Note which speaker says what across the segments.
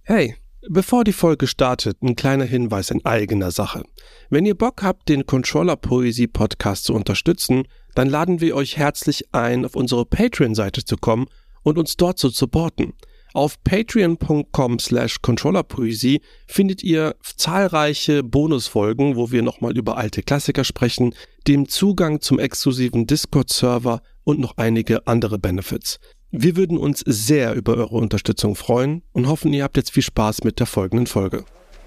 Speaker 1: Hey, bevor die Folge startet, ein kleiner Hinweis in eigener Sache. Wenn ihr Bock habt, den Controller-Poesie-Podcast zu unterstützen, dann laden wir euch herzlich ein, auf unsere Patreon-Seite zu kommen und uns dort zu supporten. Auf patreon.com/controllerpoesie findet ihr zahlreiche Bonusfolgen, wo wir nochmal über alte Klassiker sprechen, dem Zugang zum exklusiven Discord-Server und noch einige andere Benefits. Wir würden uns sehr über eure Unterstützung freuen und hoffen, ihr habt jetzt viel Spaß mit der folgenden Folge.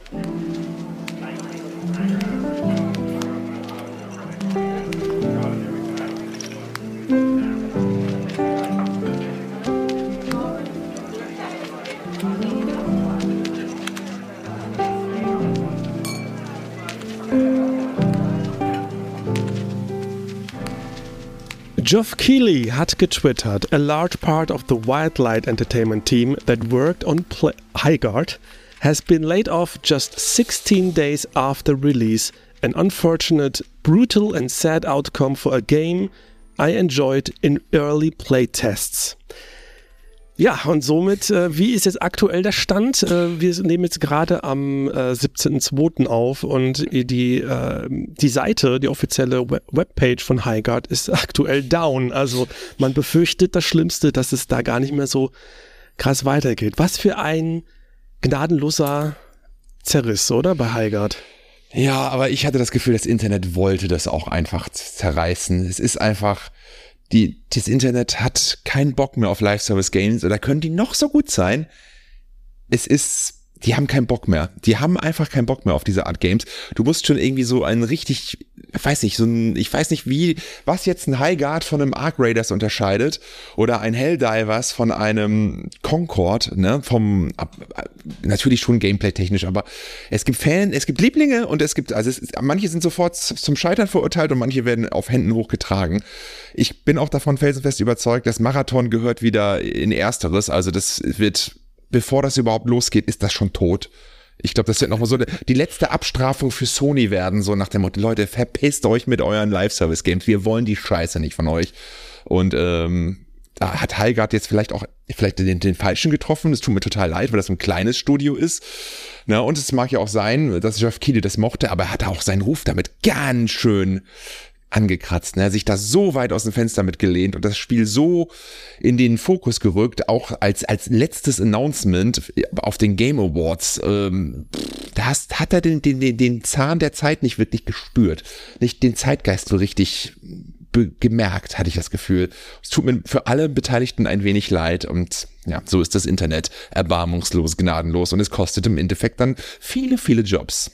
Speaker 1: Geoff Keighley hat getwittert, a large part of the Wildlight Entertainment team that worked on Highguard has been laid off just 16 days after release, an unfortunate, brutal and sad outcome for a game I enjoyed in early playtests. Ja, und somit, wie ist jetzt aktuell der Stand? Wir nehmen jetzt gerade am 17.02. auf und die Seite, die offizielle Webpage von Highguard ist aktuell down. Also man befürchtet das Schlimmste, dass es da gar nicht mehr so krass weitergeht. Was für ein gnadenloser Zerriss, oder, bei Highguard?
Speaker 2: Ja, aber ich hatte das Gefühl, das Internet wollte das auch einfach zerreißen. Es ist einfach... Das Internet hat keinen Bock mehr auf Live-Service-Games oder können die noch so gut sein. Die haben keinen Bock mehr. Die haben einfach keinen Bock mehr auf diese Art Games. Du musst schon irgendwie so ein richtig, ich weiß nicht, was jetzt ein Highguard von einem Arc Raiders unterscheidet oder ein Helldivers von einem Concord, ne, natürlich schon gameplay-technisch, aber es gibt Lieblinge und manche sind sofort zum Scheitern verurteilt und manche werden auf Händen hochgetragen. Ich bin auch davon felsenfest überzeugt, das Marathon gehört wieder in Ersteres, also das wird, bevor das überhaupt losgeht, ist das schon tot. Ich glaube, das wird nochmal so die letzte Abstrafung für Sony werden, so nach dem Motto, Leute, verpisst euch mit euren Live-Service-Games, wir wollen die Scheiße nicht von euch. Und da hat Highguard jetzt vielleicht den Falschen getroffen, es tut mir total leid, weil das ein kleines Studio ist. Na, und es mag ja auch sein, dass Geoff Keighley das mochte, aber er hat auch seinen Ruf damit ganz schön angekratzt, ne? Sich da so weit aus dem Fenster mitgelehnt und das Spiel so in den Fokus gerückt, auch als letztes Announcement auf den Game Awards. Da hat er den Zahn der Zeit nicht wirklich gespürt, nicht den Zeitgeist so richtig gemerkt, hatte ich das Gefühl. Es tut mir für alle Beteiligten ein wenig leid und ja, so ist das Internet erbarmungslos, gnadenlos und es kostet im Endeffekt dann viele, viele Jobs.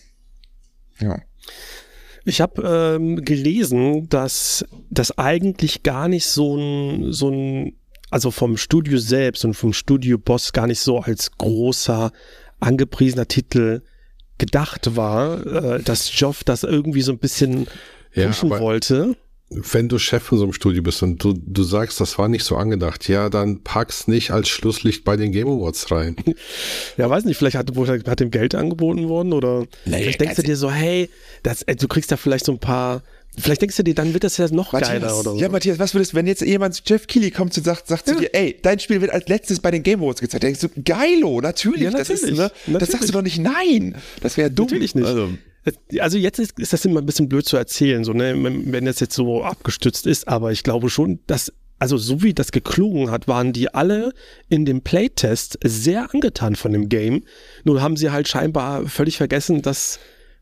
Speaker 2: Ja.
Speaker 1: Ich habe gelesen, dass das eigentlich gar nicht so ein, also vom Studio selbst und vom Studio-Boss gar nicht so als großer, angepriesener Titel gedacht war, dass Geoff das irgendwie so ein bisschen pushen wollte.
Speaker 3: Wenn du Chef von so einem Studio bist und du sagst, das war nicht so angedacht, ja, dann pack's nicht als Schlusslicht bei den Game Awards rein.
Speaker 1: Ja, weiß nicht, vielleicht hat dem Geld angeboten worden oder vielleicht denkst du dir so, hey, du kriegst da vielleicht so ein paar, vielleicht denkst du dir, dann wird das ja noch geiler oder so.
Speaker 2: Ja, Matthias, was würdest du, wenn jetzt jemand, Geoff Keighley kommt und sagt zu dir, ey, dein Spiel wird als letztes bei den Game Awards gezeigt, dann denkst du, geilo, natürlich, ja, natürlich, das sagst du doch nicht, nein, das wäre dumm.
Speaker 1: Natürlich nicht. Also jetzt ist das immer ein bisschen blöd zu erzählen, so, ne, wenn das jetzt so abgestützt ist, aber ich glaube schon, dass, also so wie das geklungen hat, waren die alle in dem Playtest sehr angetan von dem Game. Nur haben sie halt scheinbar völlig vergessen, dass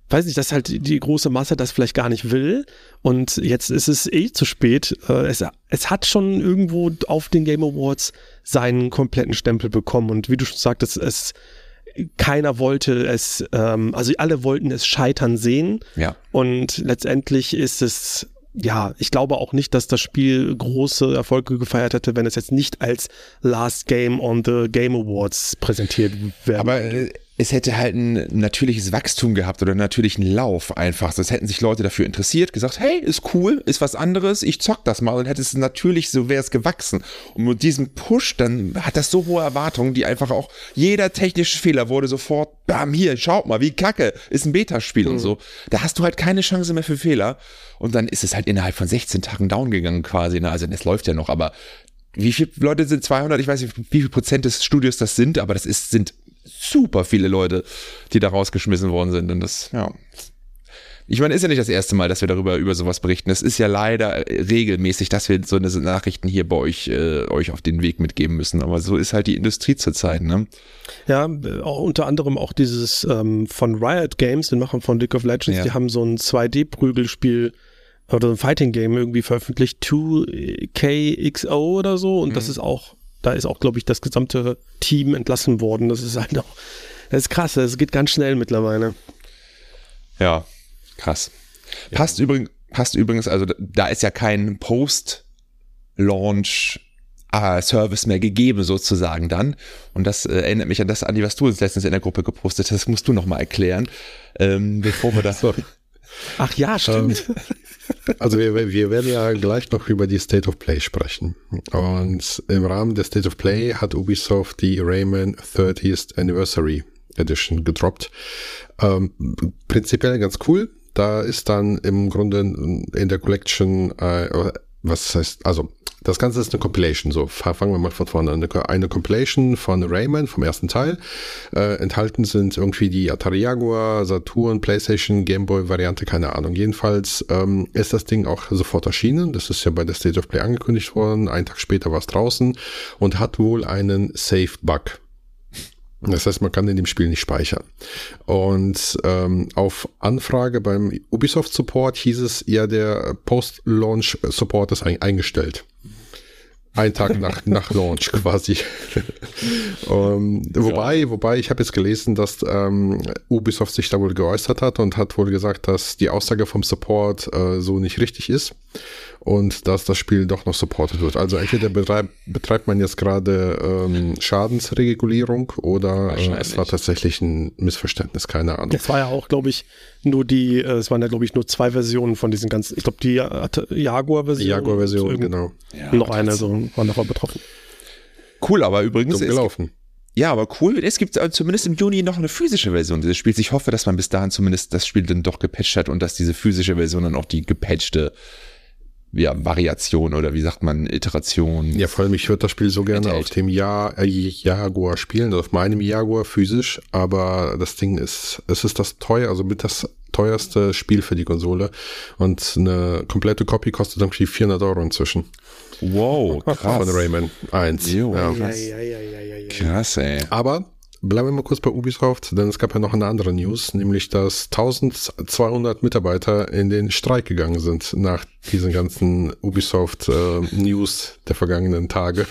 Speaker 1: halt die große Masse das vielleicht gar nicht will und jetzt ist es zu spät. Es hat schon irgendwo auf den Game Awards seinen kompletten Stempel bekommen und wie du schon sagtest, keiner wollte es, also alle wollten es scheitern sehen. Ja. Und letztendlich ist es, ja, ich glaube auch nicht, dass das Spiel große Erfolge gefeiert hätte, wenn es jetzt nicht als Last Game on the Game Awards präsentiert wäre.
Speaker 2: Aber es hätte halt ein natürliches Wachstum gehabt oder einen natürlichen Lauf einfach. Das hätten sich Leute dafür interessiert, gesagt, hey, ist cool, ist was anderes, ich zock das mal und hätte es natürlich, so wäre es gewachsen. Und mit diesem Push, dann hat das so hohe Erwartungen, die einfach auch, jeder technische Fehler wurde sofort, bam, hier, schaut mal, wie kacke, ist ein Beta-Spiel und so. Da hast du halt keine Chance mehr für Fehler und dann ist es halt innerhalb von 16 Tagen down gegangen quasi, ne? Also es läuft ja noch, aber wie viele Leute sind 200, ich weiß nicht, wie viel Prozent des Studios das sind, aber das sind super viele Leute, die da rausgeschmissen worden sind. Und das, ja. Ich meine, ist ja nicht das erste Mal, dass wir über sowas berichten. Es ist ja leider regelmäßig, dass wir so eine Nachrichten hier bei euch auf den Weg mitgeben müssen. Aber so ist halt die Industrie zurzeit, ne?
Speaker 1: Ja, auch unter anderem auch dieses von Riot Games, den Machern von League of Legends, die haben so ein 2D-Prügelspiel oder ein Fighting-Game irgendwie veröffentlicht, 2KXO oder so. Und das ist auch, da ist auch, glaube ich, das gesamte Team entlassen worden. Das ist halt auch, das ist krass, das geht ganz schnell mittlerweile.
Speaker 2: Ja. Krass. Passt übrigens, also da ist ja kein Post-Launch-Service mehr gegeben sozusagen dann. Und das erinnert mich an das, Andi, was du uns letztens in der Gruppe gepostet hast. Das musst du nochmal erklären, bevor wir das...
Speaker 1: Ach ja, stimmt.
Speaker 3: Also wir werden ja gleich noch über die State of Play sprechen. Und im Rahmen der State of Play hat Ubisoft die Rayman 30th Anniversary Edition gedroppt. Prinzipiell ganz cool. Da ist dann im Grunde in der Collection, was heißt, also das Ganze ist eine Compilation, so fangen wir mal von vorne an. Eine Compilation von Rayman vom ersten Teil. Enthalten sind irgendwie die Atari Jaguar, Saturn, PlayStation, Gameboy Variante, keine Ahnung. Jedenfalls ist das Ding auch sofort erschienen. Das ist ja bei der State of Play angekündigt worden. Einen Tag später war es draußen und hat wohl einen Save-Bug. Das heißt, man kann in dem Spiel nicht speichern. Und auf Anfrage beim Ubisoft-Support hieß es, ja, der Post-Launch-Support ist eingestellt. Ein Tag nach Launch quasi. Wobei, ich habe jetzt gelesen, dass Ubisoft sich da wohl geäußert hat und hat wohl gesagt, dass die Aussage vom Support so nicht richtig ist und dass das Spiel doch noch supportet wird. Also entweder betreibt man jetzt gerade Schadensregulierung oder es war tatsächlich ein Missverständnis, keine Ahnung.
Speaker 1: Es war ja auch, glaube ich, es waren ja, glaube ich, nur 2 Versionen von diesen ganzen, ich glaube, die Jaguar-Version.
Speaker 3: Die Jaguar-Version, genau.
Speaker 1: Ja, noch eine, so waren davon betroffen.
Speaker 2: Cool, aber übrigens
Speaker 3: gelaufen.
Speaker 2: Ja, aber cool, es gibt zumindest im Juni noch eine physische Version dieses Spiels. Ich hoffe, dass man bis dahin zumindest das Spiel dann doch gepatcht hat und dass diese physische Version dann auch die gepatchte Variation oder wie sagt man, Iteration.
Speaker 3: Ja, vor allem, ich würde das Spiel so gerne auf dem Jaguar spielen, auf meinem Jaguar physisch, aber das Ding ist das mit das teuerste Spiel für die Konsole und eine komplette Copy kostet irgendwie 400 € inzwischen.
Speaker 2: Wow, krass.
Speaker 3: Von Rayman 1.
Speaker 2: Jo,
Speaker 3: ja.
Speaker 2: Krass, ey.
Speaker 3: Aber bleiben wir mal kurz bei Ubisoft, denn es gab ja noch eine andere News, nämlich dass 1200 Mitarbeiter in den Streik gegangen sind nach diesen ganzen Ubisoft-News der vergangenen Tage.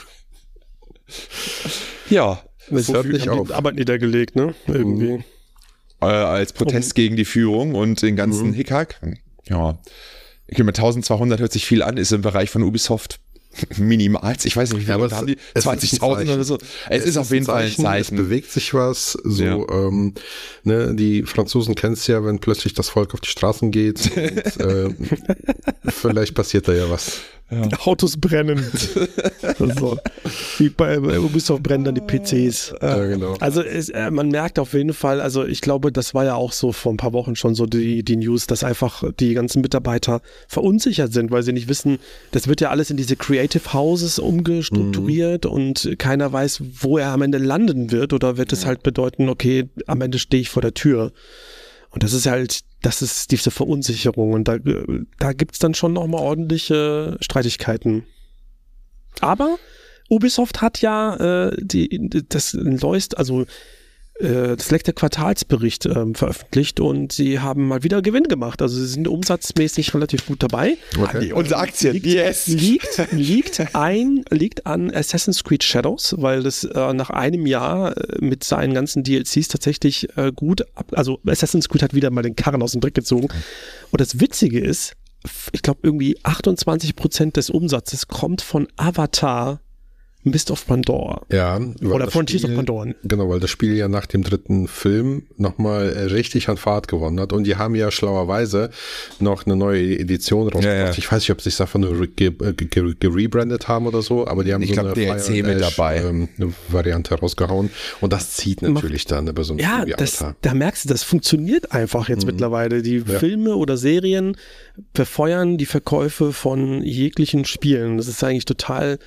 Speaker 2: Ja.
Speaker 1: Es hört nicht auf. Arbeit niedergelegt, ne? Irgendwie.
Speaker 2: Als Protest gegen die Führung und den ganzen Hickhack. Ja. Ich meine, 1200 hört sich viel an, ist im Bereich von Ubisoft minimal. Ich weiß nicht, wie viele haben die? 20.000 oder so. Es ist auf jeden Fall ein Zeichen.
Speaker 3: Es bewegt sich was. So, ja. Die Franzosen kennen es ja, wenn plötzlich das Volk auf die Straßen geht. Und, vielleicht passiert da ja was.
Speaker 1: Ja. Autos brennen. Also, wie bei Ubisoft brennen dann die PCs.
Speaker 3: Ja, genau.
Speaker 1: Also man merkt auf jeden Fall, also ich glaube, das war ja auch so vor ein paar Wochen schon so die News, dass einfach die ganzen Mitarbeiter verunsichert sind, weil sie nicht wissen, das wird ja alles in diese Creative Houses umgestrukturiert und keiner weiß, wo er am Ende landen wird, oder wird es halt bedeuten, okay, am Ende stehe ich vor der Tür. Und das ist diese Verunsicherung, und da gibt's dann schon nochmal ordentliche Streitigkeiten. Aber Ubisoft hat ja das letzte Quartalsbericht veröffentlicht, und sie haben mal wieder Gewinn gemacht. Also sie sind umsatzmäßig relativ gut dabei.
Speaker 2: Okay. Unsere Aktien,
Speaker 1: liegt an Assassin's Creed Shadows, weil das nach einem Jahr mit seinen ganzen DLCs tatsächlich also Assassin's Creed hat wieder mal den Karren aus dem Dreck gezogen. Und das Witzige ist, ich glaube irgendwie 28% des Umsatzes kommt von Avatar Mist of Pandora.
Speaker 3: Ja.
Speaker 1: Oder Frontiers of Pandora.
Speaker 3: Genau, weil das Spiel ja nach dem 3. Film nochmal richtig an Fahrt gewonnen hat. Und die haben ja schlauerweise noch eine neue Edition rausgebracht. Ja. Ich weiß nicht, ob sie es einfach nur gerebrandet haben oder so, aber die haben so eine
Speaker 2: DLC mit dabei.
Speaker 3: Eine Variante rausgehauen. Und das zieht natürlich dann bei so einem Spiel wie Avatar.
Speaker 1: Da merkst du, das funktioniert einfach jetzt mittlerweile. Die Filme oder Serien befeuern die Verkäufe von jeglichen Spielen. Das ist eigentlich total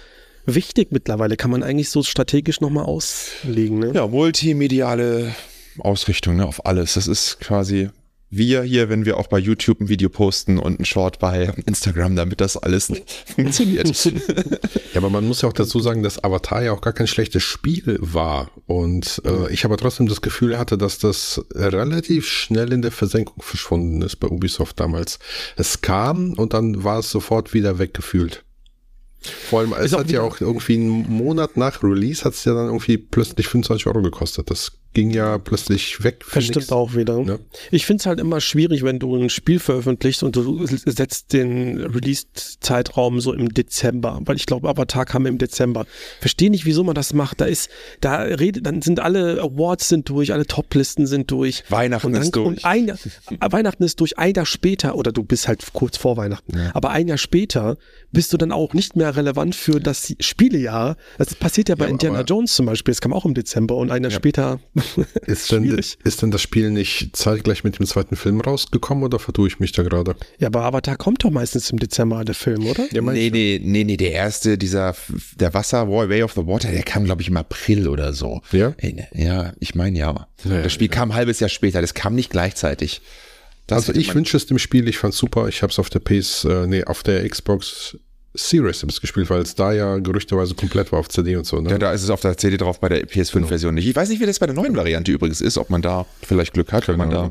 Speaker 1: wichtig mittlerweile, kann man eigentlich so strategisch nochmal auslegen. Ne?
Speaker 2: Ja, multimediale Ausrichtung, ne, auf alles. Das ist quasi wir hier, wenn wir auch bei YouTube ein Video posten und ein Short bei Instagram, damit das alles funktioniert.
Speaker 3: Ja, aber man muss ja auch dazu sagen, dass Avatar ja auch gar kein schlechtes Spiel war. Und ich aber trotzdem das Gefühl hatte, dass das relativ schnell in der Versenkung verschwunden ist bei Ubisoft damals. Es kam und dann war es sofort wieder weggefühlt. Vor allem, es hat ja auch irgendwie einen Monat nach Release hat es ja dann irgendwie plötzlich 25 € gekostet. Das ging ja plötzlich weg.
Speaker 1: Das stimmt auch wieder. Ja. Ich finde es halt immer schwierig, wenn du ein Spiel veröffentlichst und du setzt den Release-Zeitraum so im Dezember, weil ich glaube, Avatar kam im Dezember. Verstehe nicht, wieso man das macht. Dann sind alle Awards sind durch, alle Toplisten sind durch.
Speaker 2: Weihnachten ist durch.
Speaker 1: Weihnachten ist durch, ein Jahr später, oder du bist halt kurz vor Weihnachten, aber ein Jahr später bist du dann auch nicht mehr relevant für das Spielejahr. Das passiert ja bei Indiana Jones zum Beispiel, das kam auch im Dezember und ein Jahr später.
Speaker 3: Ist denn das Spiel nicht zeitgleich mit dem zweiten Film rausgekommen oder vertue ich mich da gerade?
Speaker 1: Ja, aber Avatar kommt doch meistens im Dezember, der Film, oder?
Speaker 2: Ja, nee, der erste, der Wasser, Way of the Water, der kam, glaube ich, im April oder so.
Speaker 3: Ja?
Speaker 2: Ja, ich meine ja. Das Spiel kam ein halbes Jahr später, das kam nicht gleichzeitig.
Speaker 3: Ich wünsche es dem Spiel, ich fand's super, ich habe es auf der Xbox Series gespielt, weil es da ja gerüchteweise komplett war auf CD und so. Ne?
Speaker 2: Ja, da ist es auf der CD drauf, bei der PS5-Version nicht. Ich weiß nicht, wie das bei der neuen Variante übrigens ist, ob man da vielleicht Glück hat, wenn man da,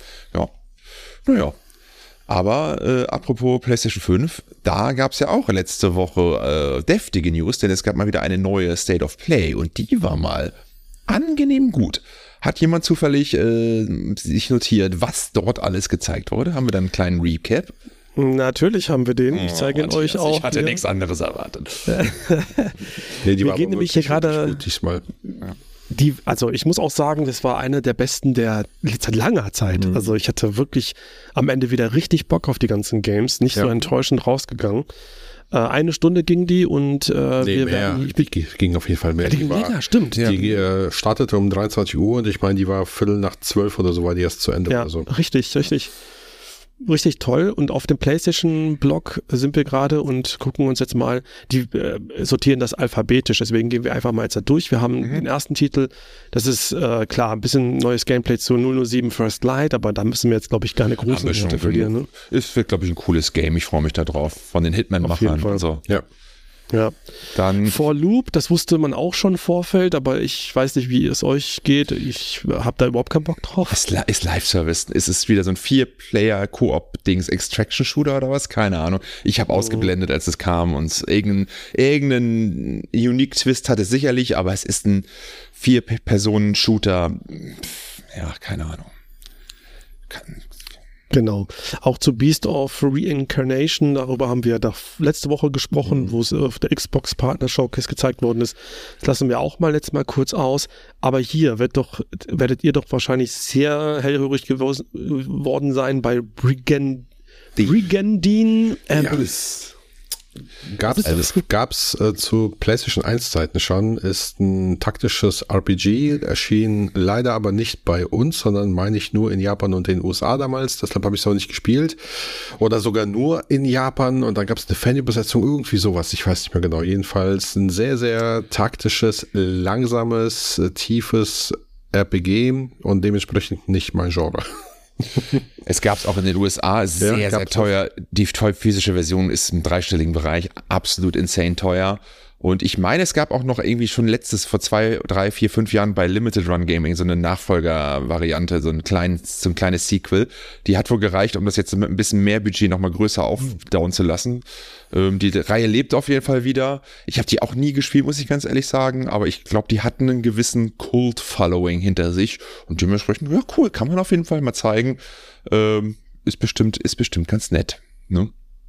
Speaker 2: Naja. Aber apropos PlayStation 5, da gab es ja auch letzte Woche deftige News, denn es gab mal wieder eine neue State of Play und die war mal angenehm gut. Hat jemand zufällig sich notiert, was dort alles gezeigt wurde? Haben wir dann einen kleinen Recap?
Speaker 1: Natürlich haben wir den. Ich zeige ihn euch auch.
Speaker 2: Ich hatte nichts anderes erwartet.
Speaker 1: Wir gehen nämlich hier gerade.
Speaker 2: Ja.
Speaker 1: Also ich muss auch sagen, das war eine der besten der seit langer Zeit. Also ich hatte wirklich am Ende wieder richtig Bock auf die ganzen Games. Nicht so enttäuschend rausgegangen. 1 Stunde ging die und
Speaker 3: ging auf jeden Fall mehr.
Speaker 1: Die ging länger, stimmt.
Speaker 3: Die startete um 23 Uhr und ich meine, die war 11:45 oder so, war die erst zu Ende.
Speaker 1: Ja,
Speaker 3: oder so.
Speaker 1: Richtig toll. Und auf dem PlayStation-Blog sind wir gerade und gucken uns jetzt mal, die sortieren das alphabetisch, deswegen gehen wir einfach mal jetzt da durch. Wir haben den ersten Titel, das ist klar, ein bisschen neues Gameplay zu 007 First Light, aber da müssen wir jetzt, glaube ich, keine großen Worte verlieren. Ne?
Speaker 2: Es wird, glaube ich, ein cooles Game, ich freue mich da drauf, von den Hitman-Machern und so.
Speaker 1: Ja.
Speaker 2: Dann
Speaker 1: For Loop, das wusste man auch schon im Vorfeld, aber ich weiß nicht, wie es euch geht. Ich habe da überhaupt keinen Bock drauf.
Speaker 2: Ist Live-Service. Ist es wieder so ein 4-Player-Koop-Dings, Extraction-Shooter oder was? Keine Ahnung. Ich habe ausgeblendet, als es kam und irgendeinen Unique-Twist hat es sicherlich, aber es ist ein 4-Personen-Shooter. Ja, keine Ahnung.
Speaker 1: Genau. Auch zu Beast of Reincarnation, darüber haben wir da letzte Woche gesprochen, wo es auf der Xbox Partner Showcase gezeigt worden ist. Das lassen wir auch mal jetzt mal kurz aus. Aber hier werdet ihr doch wahrscheinlich sehr hellhörig geworden sein bei Brigandine Abyss.
Speaker 3: Gab's zu PlayStation 1 Zeiten schon, ist ein taktisches RPG, erschien leider aber nicht bei uns, sondern meine ich nur in Japan und den USA damals, deshalb habe ich es auch nicht gespielt. Oder sogar nur in Japan und dann gab es eine Fanübersetzung, irgendwie sowas, ich weiß nicht mehr genau. Jedenfalls ein sehr, sehr taktisches, langsames, tiefes RPG und dementsprechend nicht mein Genre.
Speaker 2: Es gab es auch in den USA, sehr teuer. Die physische Version ist im 3-stelligen Bereich, absolut insane teuer. Und ich meine, es gab auch noch irgendwie schon vor 2, 3, 4, 5 Jahren bei Limited Run Gaming so eine Nachfolgervariante, so ein kleines Sequel. Die hat wohl gereicht, um das jetzt mit ein bisschen mehr Budget nochmal größer aufdauen zu lassen. Die Reihe lebt auf jeden Fall wieder. Ich habe die auch nie gespielt, muss ich ganz ehrlich sagen, aber ich glaube, die hatten einen gewissen Cult-Following hinter sich und dementsprechend, ja cool, kann man auf jeden Fall mal zeigen. Ist bestimmt ganz nett. Ne?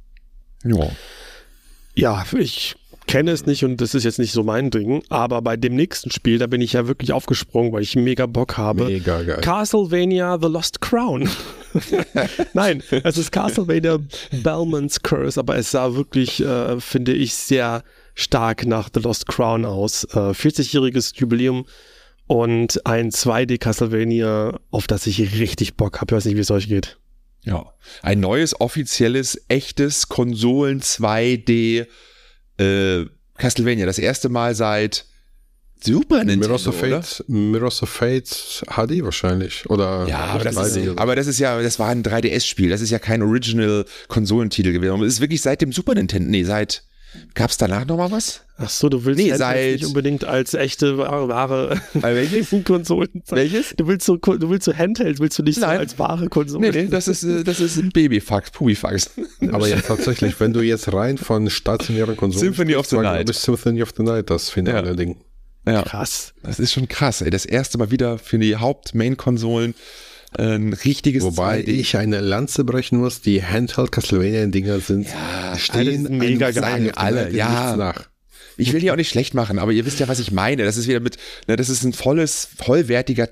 Speaker 1: Ja, ich kenne es nicht und das ist jetzt nicht so mein Ding, aber bei dem nächsten Spiel, da bin ich ja wirklich aufgesprungen, weil ich mega Bock habe.
Speaker 3: Mega geil.
Speaker 1: Castlevania The Lost Crown. Nein, es ist Castlevania Belmont's Curse, aber es sah wirklich, finde ich, sehr stark nach The Lost Crown aus. 40-jähriges Jubiläum und ein 2D Castlevania, auf das ich richtig Bock habe. Ich weiß nicht, wie es euch geht.
Speaker 2: Ja, ein neues, offizielles, echtes Konsolen 2D Castlevania, das erste Mal seit Super Nintendo,
Speaker 3: Mirrors of Fate HD wahrscheinlich. Oder
Speaker 2: ja, aber das war ein 3DS-Spiel. Das ist ja kein Original-Konsolentitel gewesen. Es ist wirklich seit dem Super Nintendo, gab's danach nochmal was?
Speaker 1: Ach so, du willst nicht unbedingt als echte wahre Konsolen zeigen.
Speaker 2: Welches?
Speaker 1: Du willst so Handheld, willst du nicht so als wahre Konsolen?
Speaker 2: Nee, das ist ein Babyfax, Pubifax.
Speaker 3: Aber jetzt tatsächlich, wenn du jetzt rein von stationären Konsolen
Speaker 2: Symphony of the Night.
Speaker 3: Bis Symphony of the Night, das finale Ding.
Speaker 2: Ja.
Speaker 1: Krass.
Speaker 2: Das ist schon krass, ey. Das erste Mal wieder für die Haupt-Main-Konsolen ein richtiges
Speaker 3: Wobei
Speaker 2: 2D.
Speaker 3: Ich eine Lanze brechen muss, die Handheld-Castlevania-Dinger sind,
Speaker 2: stehen mega geil. Alle, ja.
Speaker 3: Nach.
Speaker 2: Ich will die auch nicht schlecht machen, aber ihr wisst ja, was ich meine. Das ist wieder das ist ein vollwertiger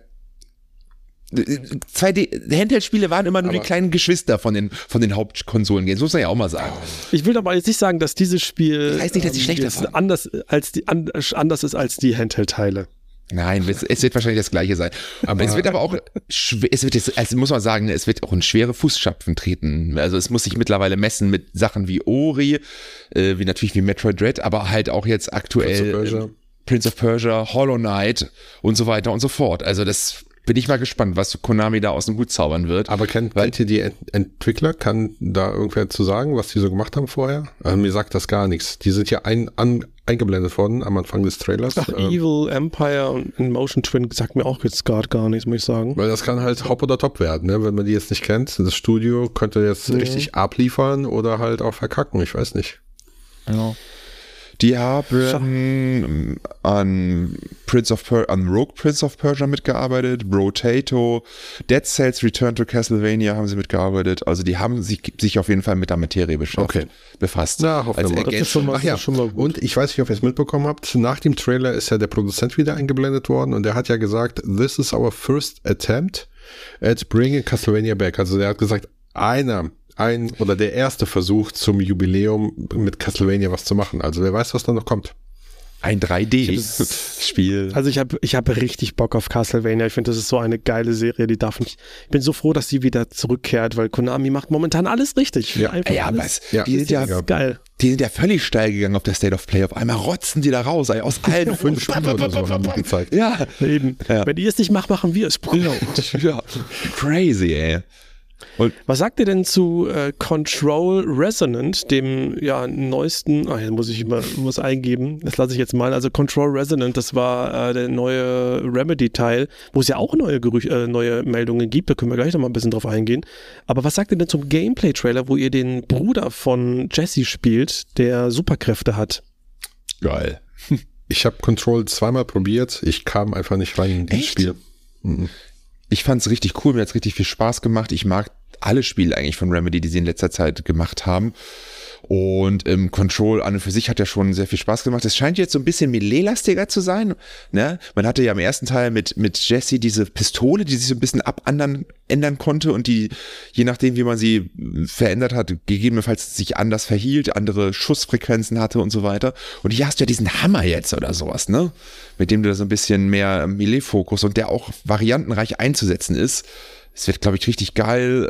Speaker 2: 2D, Handheld-Spiele waren immer nur die kleinen Geschwister von den Hauptkonsolen gehen. So muss man ja auch mal sagen.
Speaker 1: Ich will aber jetzt nicht sagen, dass dieses Spiel
Speaker 2: das heißt nicht, dass ich schlechter fand.
Speaker 1: anders ist als die Handheld-Teile.
Speaker 2: Nein, es wird wahrscheinlich das Gleiche sein. Aber es wird aber auch, muss man sagen, es wird auch in schwere Fußstapfen treten. Also es muss sich mittlerweile messen mit Sachen wie Ori, wie Metroid Dread, aber halt auch jetzt aktuell Prince of Persia, Hollow Knight und so weiter und so fort. Also das bin ich mal gespannt, was Konami da aus dem Hut zaubern wird.
Speaker 3: Aber kennt ihr die Entwickler? Kann da irgendwer zu sagen, was die so gemacht haben vorher? Also mir sagt das gar nichts. Die sind ja eingeblendet worden am Anfang des Trailers.
Speaker 1: Ach, Evil Empire und Motion Twin sagt mir auch jetzt gerade gar nichts, muss ich sagen.
Speaker 3: Weil das kann halt Hop oder Top werden, ne? Wenn man die jetzt nicht kennt. Das Studio könnte jetzt richtig abliefern oder halt auch verkacken, ich weiß nicht.
Speaker 2: Genau. Die haben an Rogue Prince of Persia mitgearbeitet, Brotato, Dead Cells Return to Castlevania haben sie mitgearbeitet. Also die haben sich auf jeden Fall mit der Materie befasst.
Speaker 3: Na, hoffen wir mal. Schon mal und ich weiß nicht, ob ihr es mitbekommen habt, nach dem Trailer ist ja der Produzent wieder eingeblendet worden und der hat ja gesagt, this is our first attempt at bringing Castlevania back. Also der hat gesagt, der erste Versuch zum Jubiläum mit Castlevania was zu machen. Also wer weiß, was da noch kommt.
Speaker 2: Ein 3D-Spiel.
Speaker 1: Also ich hab richtig Bock auf Castlevania. Ich finde, das ist so eine geile Serie, die darf nicht. Ich bin so froh, dass sie wieder zurückkehrt, weil Konami macht momentan alles richtig.
Speaker 2: Die sind ja geil. Die sind ja völlig steil gegangen auf der State of Play. Auf einmal rotzen die da raus, aus allen
Speaker 3: 5 Spiele oder so haben die gezeigt.
Speaker 1: Ja, eben. Ja. Wenn ihr es nicht macht, machen wir es.
Speaker 2: Ja. Crazy, ey.
Speaker 1: Und was sagt ihr denn zu Control Resonant, dem neuesten, muss ich immer was eingeben, das lasse ich jetzt mal, also Control Resonant, das war der neue Remedy-Teil, wo es ja auch neue Meldungen gibt, da können wir gleich noch mal ein bisschen drauf eingehen, aber was sagt ihr denn zum Gameplay-Trailer, wo ihr den Bruder von Jesse spielt, der Superkräfte hat?
Speaker 2: Geil.
Speaker 3: Ich habe Control 2-mal probiert, ich kam einfach nicht rein in das Spiel. Mhm.
Speaker 2: Ich fand es richtig cool, mir hat es richtig viel Spaß gemacht. Ich mag alle Spiele eigentlich von Remedy, die sie in letzter Zeit gemacht haben. Und Control an und für sich hat ja schon sehr viel Spaß gemacht. Es scheint jetzt so ein bisschen Melee-lastiger zu sein. Ne? Man hatte ja im ersten Teil mit Jessie diese Pistole, die sich so ein bisschen ändern konnte und die, je nachdem wie man sie verändert hat, gegebenenfalls sich anders verhielt, andere Schussfrequenzen hatte und so weiter. Und hier hast du ja diesen Hammer jetzt oder sowas, ne? Mit dem du da so ein bisschen mehr Melee-Fokus und der auch variantenreich einzusetzen ist. Es wird, glaube ich, richtig geil.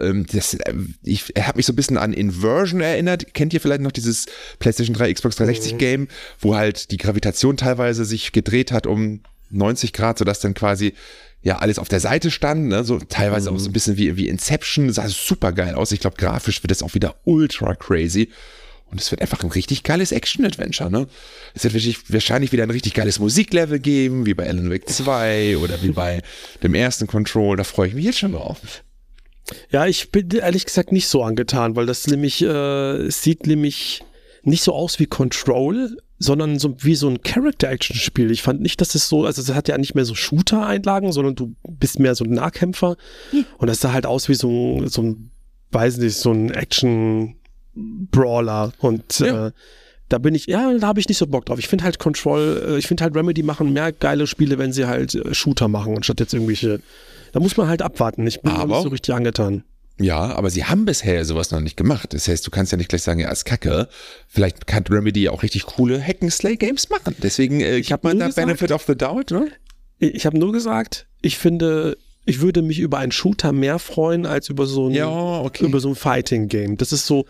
Speaker 2: Er hat mich so ein bisschen an Inversion erinnert. Kennt ihr vielleicht noch dieses PlayStation 3, Xbox 360 Game, wo halt die Gravitation teilweise sich gedreht hat um 90 Grad, sodass dann quasi alles auf der Seite stand, ne? So teilweise auch so ein bisschen wie Inception. Das sah super geil aus. Ich glaube, grafisch wird es auch wieder ultra crazy. Und es wird einfach ein richtig geiles Action-Adventure, ne? Es wird wahrscheinlich wieder ein richtig geiles Musiklevel geben, wie bei Alan Wake 2 oder wie bei dem ersten Control. Da freue ich mich jetzt schon drauf.
Speaker 1: Ja, ich bin ehrlich gesagt nicht so angetan, weil das nämlich, es sieht nämlich nicht so aus wie Control, sondern wie so ein Character-Action-Spiel. Ich fand nicht, dass es so, also es hat ja nicht mehr so Shooter-Einlagen, sondern du bist mehr so ein Nahkämpfer. Und das sah halt aus wie so ein, weiß nicht, so ein Action-Brawler. Und da habe ich nicht so Bock drauf. Ich finde halt Remedy machen mehr geile Spiele, wenn sie halt Shooter machen, anstatt jetzt irgendwelche, da muss man halt abwarten. Ich bin nicht so richtig angetan.
Speaker 2: Ja, aber sie haben bisher sowas noch nicht gemacht. Das heißt, du kannst ja nicht gleich sagen, ja, ist Kacke. Vielleicht kann Remedy auch richtig coole Hack-and-Slay-Games machen. Deswegen, ich habe mal da Benefit of the Doubt, ne?
Speaker 1: Ich habe nur gesagt, ich finde, ich würde mich über einen Shooter mehr freuen, als über so ein Fighting-Game. Das ist so,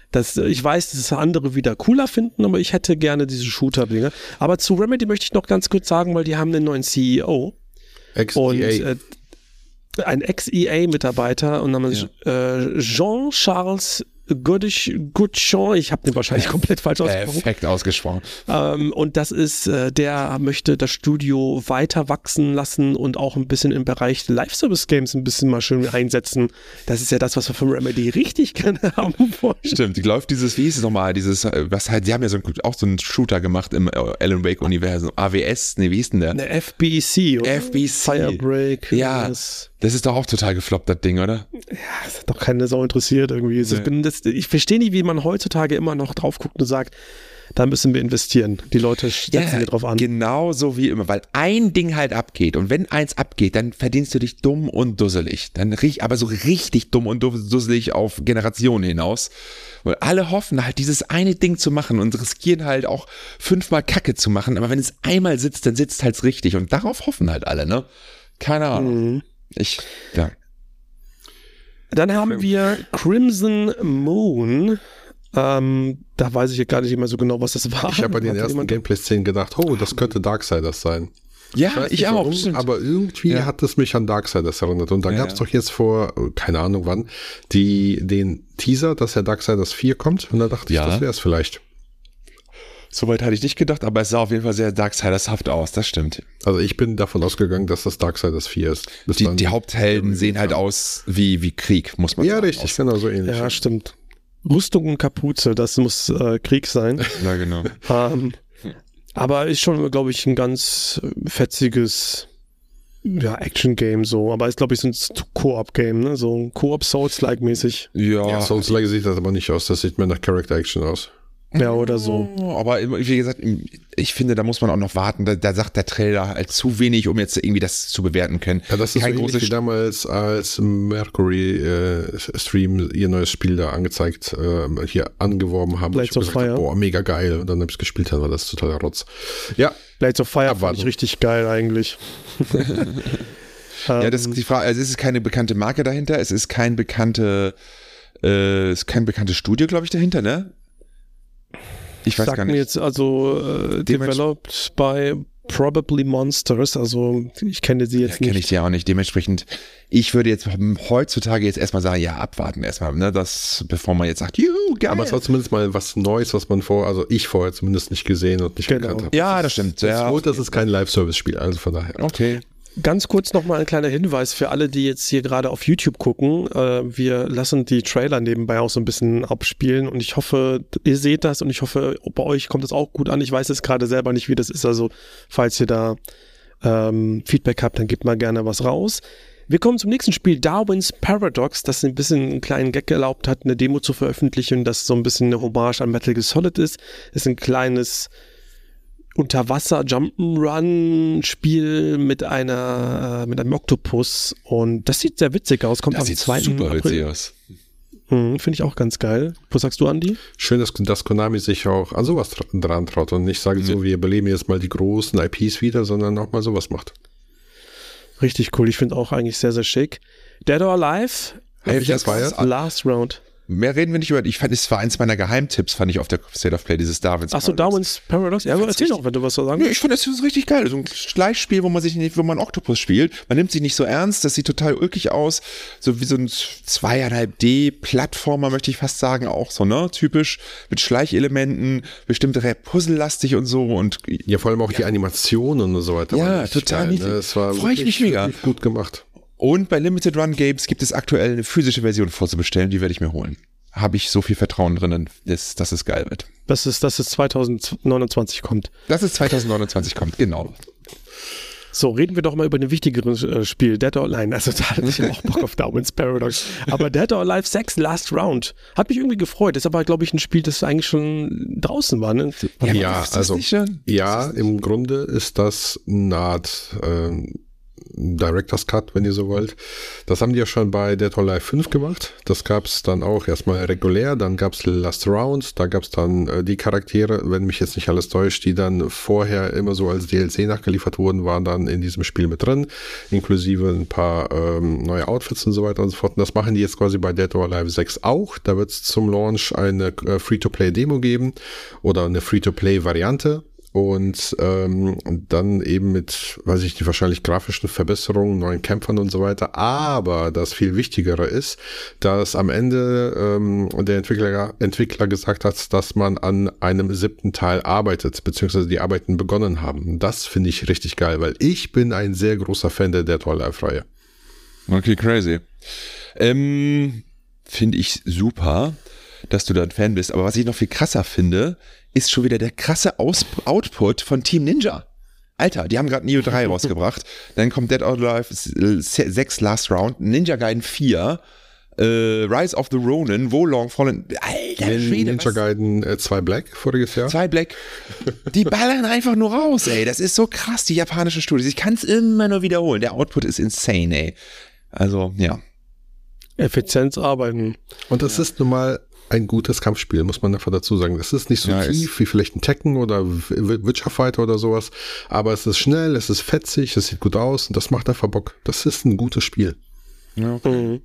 Speaker 1: Ich weiß, dass es andere wieder cooler finden, aber ich hätte gerne diese Shooter-Dinge. Aber zu Remedy möchte ich noch ganz kurz sagen, weil die haben einen neuen CEO. Und ein Ex-EA-Mitarbeiter und namens Jean-Charles Goodchamp, ich habe den wahrscheinlich komplett falsch ausgesprochen.
Speaker 2: Perfekt ausgesprochen.
Speaker 1: Und das ist, der möchte das Studio weiter wachsen lassen und auch ein bisschen im Bereich Live-Service-Games ein bisschen mal schön einsetzen. Das ist ja das, was wir von Remedy richtig gerne haben wollen.
Speaker 2: Stimmt, läuft wie hieß es nochmal, die haben ja auch so einen Shooter gemacht im Alan Wake-Universum. AWS, wie hieß denn der?
Speaker 1: Eine FBC, oder?
Speaker 2: FBC.
Speaker 1: Firebreak.
Speaker 2: Ja, das ist doch auch total gefloppt, das Ding, oder?
Speaker 1: Ja, das hat doch keine Sau interessiert irgendwie. Ich verstehe nicht, wie man heutzutage immer noch drauf guckt und sagt, da müssen wir investieren. Die Leute setzen hier drauf an.
Speaker 2: Genau so wie immer, weil ein Ding halt abgeht und wenn eins abgeht, dann verdienst du dich dumm und dusselig. Aber so richtig dumm und dusselig auf Generationen hinaus. Weil alle hoffen halt, dieses eine Ding zu machen und riskieren halt auch 5-mal Kacke zu machen. Aber wenn es einmal sitzt, dann sitzt halt richtig. Und darauf hoffen halt alle, ne? Keine Ahnung.
Speaker 1: Dann haben wir Crimson Moon. Da weiß ich gar nicht mehr so genau, was das war.
Speaker 3: Ich habe bei den ersten Gameplay-Szenen gedacht, das könnte Darksiders sein.
Speaker 2: Ja, ich auch.
Speaker 3: Warum, aber irgendwie hat es mich an Darksiders erinnert. Und da gab es doch jetzt vor, keine Ahnung wann, den Teaser, dass ja Darksiders 4 kommt. Und da dachte ich, das wäre es vielleicht.
Speaker 2: Soweit hatte ich nicht gedacht, aber es sah auf jeden Fall sehr Darksiders-haft aus, das stimmt.
Speaker 3: Also ich bin davon ausgegangen, dass das Darksiders 4 ist.
Speaker 2: Die Haupthelden sehen halt aus wie Krieg, muss man sagen.
Speaker 3: Ja, richtig, genau so ähnlich.
Speaker 1: Ja, stimmt. Rüstung und Kapuze, das muss Krieg sein.
Speaker 2: Ja, genau.
Speaker 1: Aber ist schon, glaube ich, ein ganz fetziges Action-Game so. Aber ist, glaube ich, so ein Koop-Game, ne? So ein Koop-Souls-like-mäßig.
Speaker 2: Ja,
Speaker 3: Souls-like sieht das aber nicht aus. Das sieht mehr nach Character-Action aus.
Speaker 1: Ja, oder so.
Speaker 2: Aber wie gesagt, ich finde, da muss man auch noch warten. Da sagt der Trailer halt zu wenig, um jetzt irgendwie das zu bewerten können.
Speaker 3: Ja, das ist kein so ähnlich wie damals, als Mercury Stream ihr neues Spiel da angezeigt, hier angeworben haben.
Speaker 1: Blades of Fire.
Speaker 3: Boah, mega geil. Und dann habe ich es gespielt, dann war das totaler Rotz. Ja.
Speaker 1: Blades of Fire fand ich richtig geil eigentlich.
Speaker 2: Ja, das ist die Frage. Also es ist keine bekannte Marke dahinter. Es ist kein bekanntes Studio, glaube ich, dahinter, ne? Ich weiß gar nicht.
Speaker 1: Mir jetzt developed by Probably Monsters, also ich kenne sie jetzt nicht.
Speaker 2: Kenne ich sie auch nicht. Dementsprechend, ich würde jetzt heutzutage jetzt erstmal sagen, abwarten erstmal, ne, bevor man jetzt sagt, juhu, geil.
Speaker 3: Aber es war zumindest mal was Neues, was man ich vorher zumindest nicht gesehen und nicht gekannt habe.
Speaker 2: Ja, das stimmt.
Speaker 3: Das ist kein Live-Service-Spiel, also von daher.
Speaker 2: Okay.
Speaker 1: Ganz kurz nochmal ein kleiner Hinweis für alle, die jetzt hier gerade auf YouTube gucken. Wir lassen die Trailer nebenbei auch so ein bisschen abspielen und ich hoffe, ihr seht das und ich hoffe, bei euch kommt das auch gut an. Ich weiß jetzt gerade selber nicht, wie das ist, also falls ihr da Feedback habt, dann gebt mal gerne was raus. Wir kommen zum nächsten Spiel, Darwin's Paradox, das ein bisschen einen kleinen Gag erlaubt hat, eine Demo zu veröffentlichen, das so ein bisschen eine Hommage an Metal Gear Solid ist. Ist ein kleines Unterwasser-Jump'n'Run-Spiel mit einem Oktopus und das sieht sehr witzig aus. Kommt am 2.
Speaker 2: super
Speaker 1: April.
Speaker 2: witzig aus.
Speaker 1: Finde ich auch ganz geil. Was sagst du, Andi?
Speaker 3: Schön, dass Konami sich auch an sowas dran traut und nicht sagt, so, wir beleben jetzt mal die großen IPs wieder, sondern auch mal sowas macht.
Speaker 1: Richtig cool. Ich finde auch eigentlich sehr, sehr schick. Dead or Alive? Last Round.
Speaker 2: Mehr reden wir nicht über. Ich fand, es war eins meiner Geheimtipps, fand ich auf der State of Play, dieses Darwin's
Speaker 1: Paradox. Achso, Darwin's Paradox? Ja, aber erzähl doch, wenn du was so sagen willst.
Speaker 2: Ich fand, das ist richtig geil. So ein Schleichspiel, wo man einen Oktopus spielt. Man nimmt sich nicht so ernst, das sieht total ulkig aus. So wie so ein 2,5D-Plattformer, möchte ich fast sagen, auch so, ne? Typisch, mit Schleichelementen, bestimmt puzzlelastig und so. Und
Speaker 3: ja, vor allem auch die Animationen und so weiter.
Speaker 2: Ja, total
Speaker 3: geil, ne? Das war
Speaker 2: freu ich mich mega.
Speaker 3: Gut gemacht.
Speaker 2: Und bei Limited Run Games gibt es aktuell eine physische Version vorzubestellen, die werde ich mir holen. Habe ich so viel Vertrauen drinnen, dass es geil wird.
Speaker 1: Dass es 2029 kommt.
Speaker 2: Dass es 2029 kommt, genau.
Speaker 1: So, reden wir doch mal über ein wichtigeres Spiel, Dead or Alive. Also da hatte ich auch Bock auf Darwin's Paradox. Aber Dead or Alive 6 Last Round hat mich irgendwie gefreut. Ist aber, glaube ich, ein Spiel, das eigentlich schon draußen war. Ne?
Speaker 3: Ja, also im Grunde ist das eine Art Director's Cut, wenn ihr so wollt. Das haben die ja schon bei Dead or Alive 5 gemacht. Das gab es dann auch erstmal regulär, dann gab es Last Round, da gab es dann die Charaktere, wenn mich jetzt nicht alles täuscht, die dann vorher immer so als DLC nachgeliefert wurden, waren dann in diesem Spiel mit drin, inklusive ein paar neue Outfits und so weiter und so fort. Und das machen die jetzt quasi bei Dead or Alive 6 auch. Da wird es zum Launch eine Free-to-Play-Demo geben oder eine Free-to-Play-Variante. Und dann eben mit, weiß ich nicht, wahrscheinlich grafischen Verbesserungen, neuen Kämpfern und so weiter. Aber das viel Wichtigere ist, dass am Ende der Entwickler gesagt hat, dass man an einem 7. Teil arbeitet, beziehungsweise die Arbeiten begonnen haben. Das finde ich richtig geil, weil ich bin ein sehr großer Fan der Dead or Alive-Reihe.
Speaker 2: Okay, crazy. Finde ich super, dass du da ein Fan bist. Aber was ich noch viel krasser finde, ist schon wieder der krasse Output von Team Ninja. Alter, die haben gerade Neo 3 rausgebracht. Dann kommt Dead or Alive 6 Last Round, Ninja Gaiden 4, Rise of the Ronin, Wo Long Fallen. Alter Schwede.
Speaker 3: Ninja Gaiden 2 Black voriges Jahr.
Speaker 2: 2 Black. Die ballern einfach nur raus, ey. Das ist so krass, die japanischen Studios. Ich kann es immer nur wiederholen. Der Output ist insane, ey. Also, ja.
Speaker 1: Effizienz arbeiten.
Speaker 3: Und das ist nun mal ein gutes Kampfspiel, muss man einfach dazu sagen. Das ist nicht so tief wie vielleicht ein Tekken oder Witcher Fighter oder sowas, aber es ist schnell, es ist fetzig, es sieht gut aus und das macht einfach Bock. Das ist ein gutes Spiel.
Speaker 2: Ja, okay.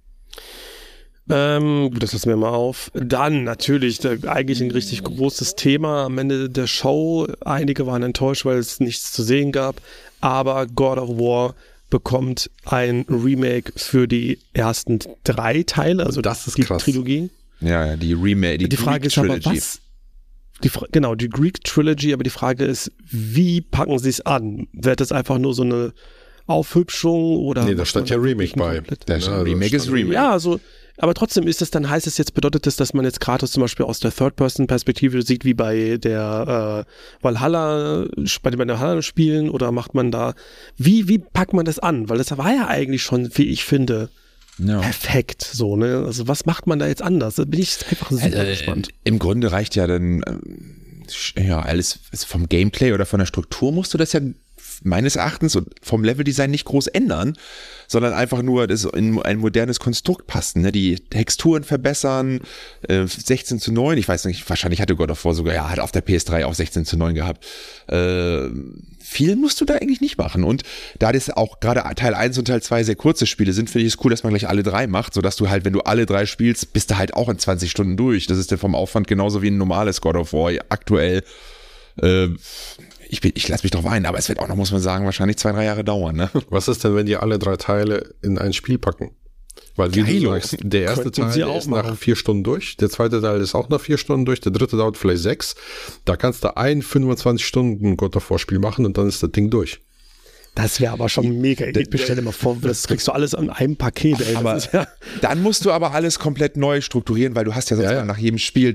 Speaker 1: Gut, das lassen wir mal auf. Dann natürlich eigentlich ein richtig großes Thema am Ende der Show. Einige waren enttäuscht, weil es nichts zu sehen gab, aber God of War bekommt ein Remake für die ersten 3 Teile, also
Speaker 3: das ist
Speaker 1: die
Speaker 3: krass.
Speaker 1: Trilogie.
Speaker 2: Ja, die Remake,
Speaker 1: die Frage ist aber, was? Genau, die Greek Trilogy, aber die Frage ist, wie packen sie es an? Wird das einfach nur so eine Aufhübschung oder?
Speaker 3: Nee, da stand ja Remake bei.
Speaker 2: Remake ist Remake.
Speaker 1: Ja, also, aber trotzdem bedeutet es, dass man jetzt Kratos zum Beispiel aus der Third-Person-Perspektive sieht, wie bei der Valhalla, bei den Valhalla-Spielen, oder macht man da, wie packt man das an? Weil das war ja eigentlich schon, wie ich finde, perfekt, so, ne? Also was macht man da jetzt anders? Da bin ich einfach super gespannt.
Speaker 2: Im Grunde reicht ja dann, alles vom Gameplay oder von der Struktur musst du das ja meines Erachtens und vom Leveldesign nicht groß ändern, sondern einfach nur das in ein modernes Konstrukt passen, ne? Die Texturen verbessern, 16:9, ich weiß nicht, wahrscheinlich hatte God of War sogar, hat auf der PS3 auch 16:9 gehabt. Viel musst du da eigentlich nicht machen. Und da das auch gerade Teil 1 und Teil 2 sehr kurze Spiele sind, finde ich es cool, dass man gleich alle 3 macht, sodass du halt, wenn du alle 3 spielst, bist du halt auch in 20 Stunden durch. Das ist ja vom Aufwand genauso wie ein normales God of War aktuell. Ich lasse mich drauf ein, aber es wird auch noch, muss man sagen, wahrscheinlich 2-3 Jahre dauern. Ne?
Speaker 3: Was ist denn, wenn die alle 3 Teile in ein Spiel packen? Weil wie du sagst, der erste Teil ist nach 4 Stunden durch, der zweite Teil ist auch nach 4 Stunden durch, der dritte dauert vielleicht 6. Da kannst du ein 25 Stunden God of War Spiel machen und dann ist das Ding durch.
Speaker 1: Das wäre aber schon mega. Ich bestelle dir mal vor, das kriegst du alles an einem Paket. Ey.
Speaker 2: Aber dann musst du aber alles komplett neu strukturieren, weil du hast ja sonst nach jedem Spiel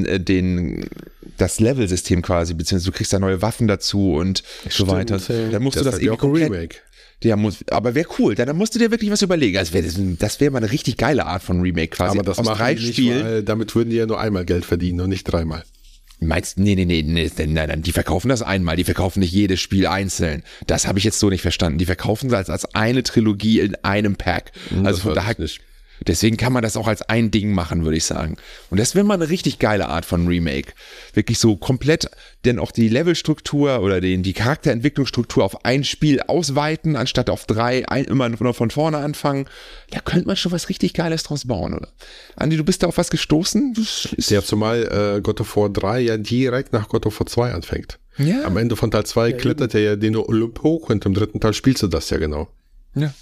Speaker 2: das Level-System quasi, beziehungsweise du kriegst da neue Waffen dazu und so weiter. Dann musst du das
Speaker 3: irgendwie komplett... Remake.
Speaker 2: Aber wäre cool, dann musst du dir wirklich was überlegen. Also das wäre mal eine richtig geile Art von Remake quasi.
Speaker 3: Aber das aus 3 Spielen. Weil damit würden die ja nur einmal Geld verdienen und nicht 3-mal.
Speaker 2: Meinst du? Nein, die verkaufen das einmal, die verkaufen nicht jedes Spiel einzeln. Das habe ich jetzt so nicht verstanden. Die verkaufen das als eine Trilogie in einem Pack. Also von daher nicht. Deswegen kann man das auch als ein Ding machen, würde ich sagen. Und das wäre mal eine richtig geile Art von Remake. Wirklich so komplett, denn auch die Levelstruktur oder die Charakterentwicklungsstruktur auf ein Spiel ausweiten, anstatt auf 3 immer nur von vorne anfangen. Da könnte man schon was richtig Geiles draus bauen, oder? Andi, du bist da auf was gestoßen?
Speaker 3: Ja, zumal God of War 3 ja direkt nach God of War 2 anfängt. Ja. Am Ende von Teil 2 klettert er ja den Olymp hoch und im 3. Teil spielst du das ja genau.
Speaker 2: Ja.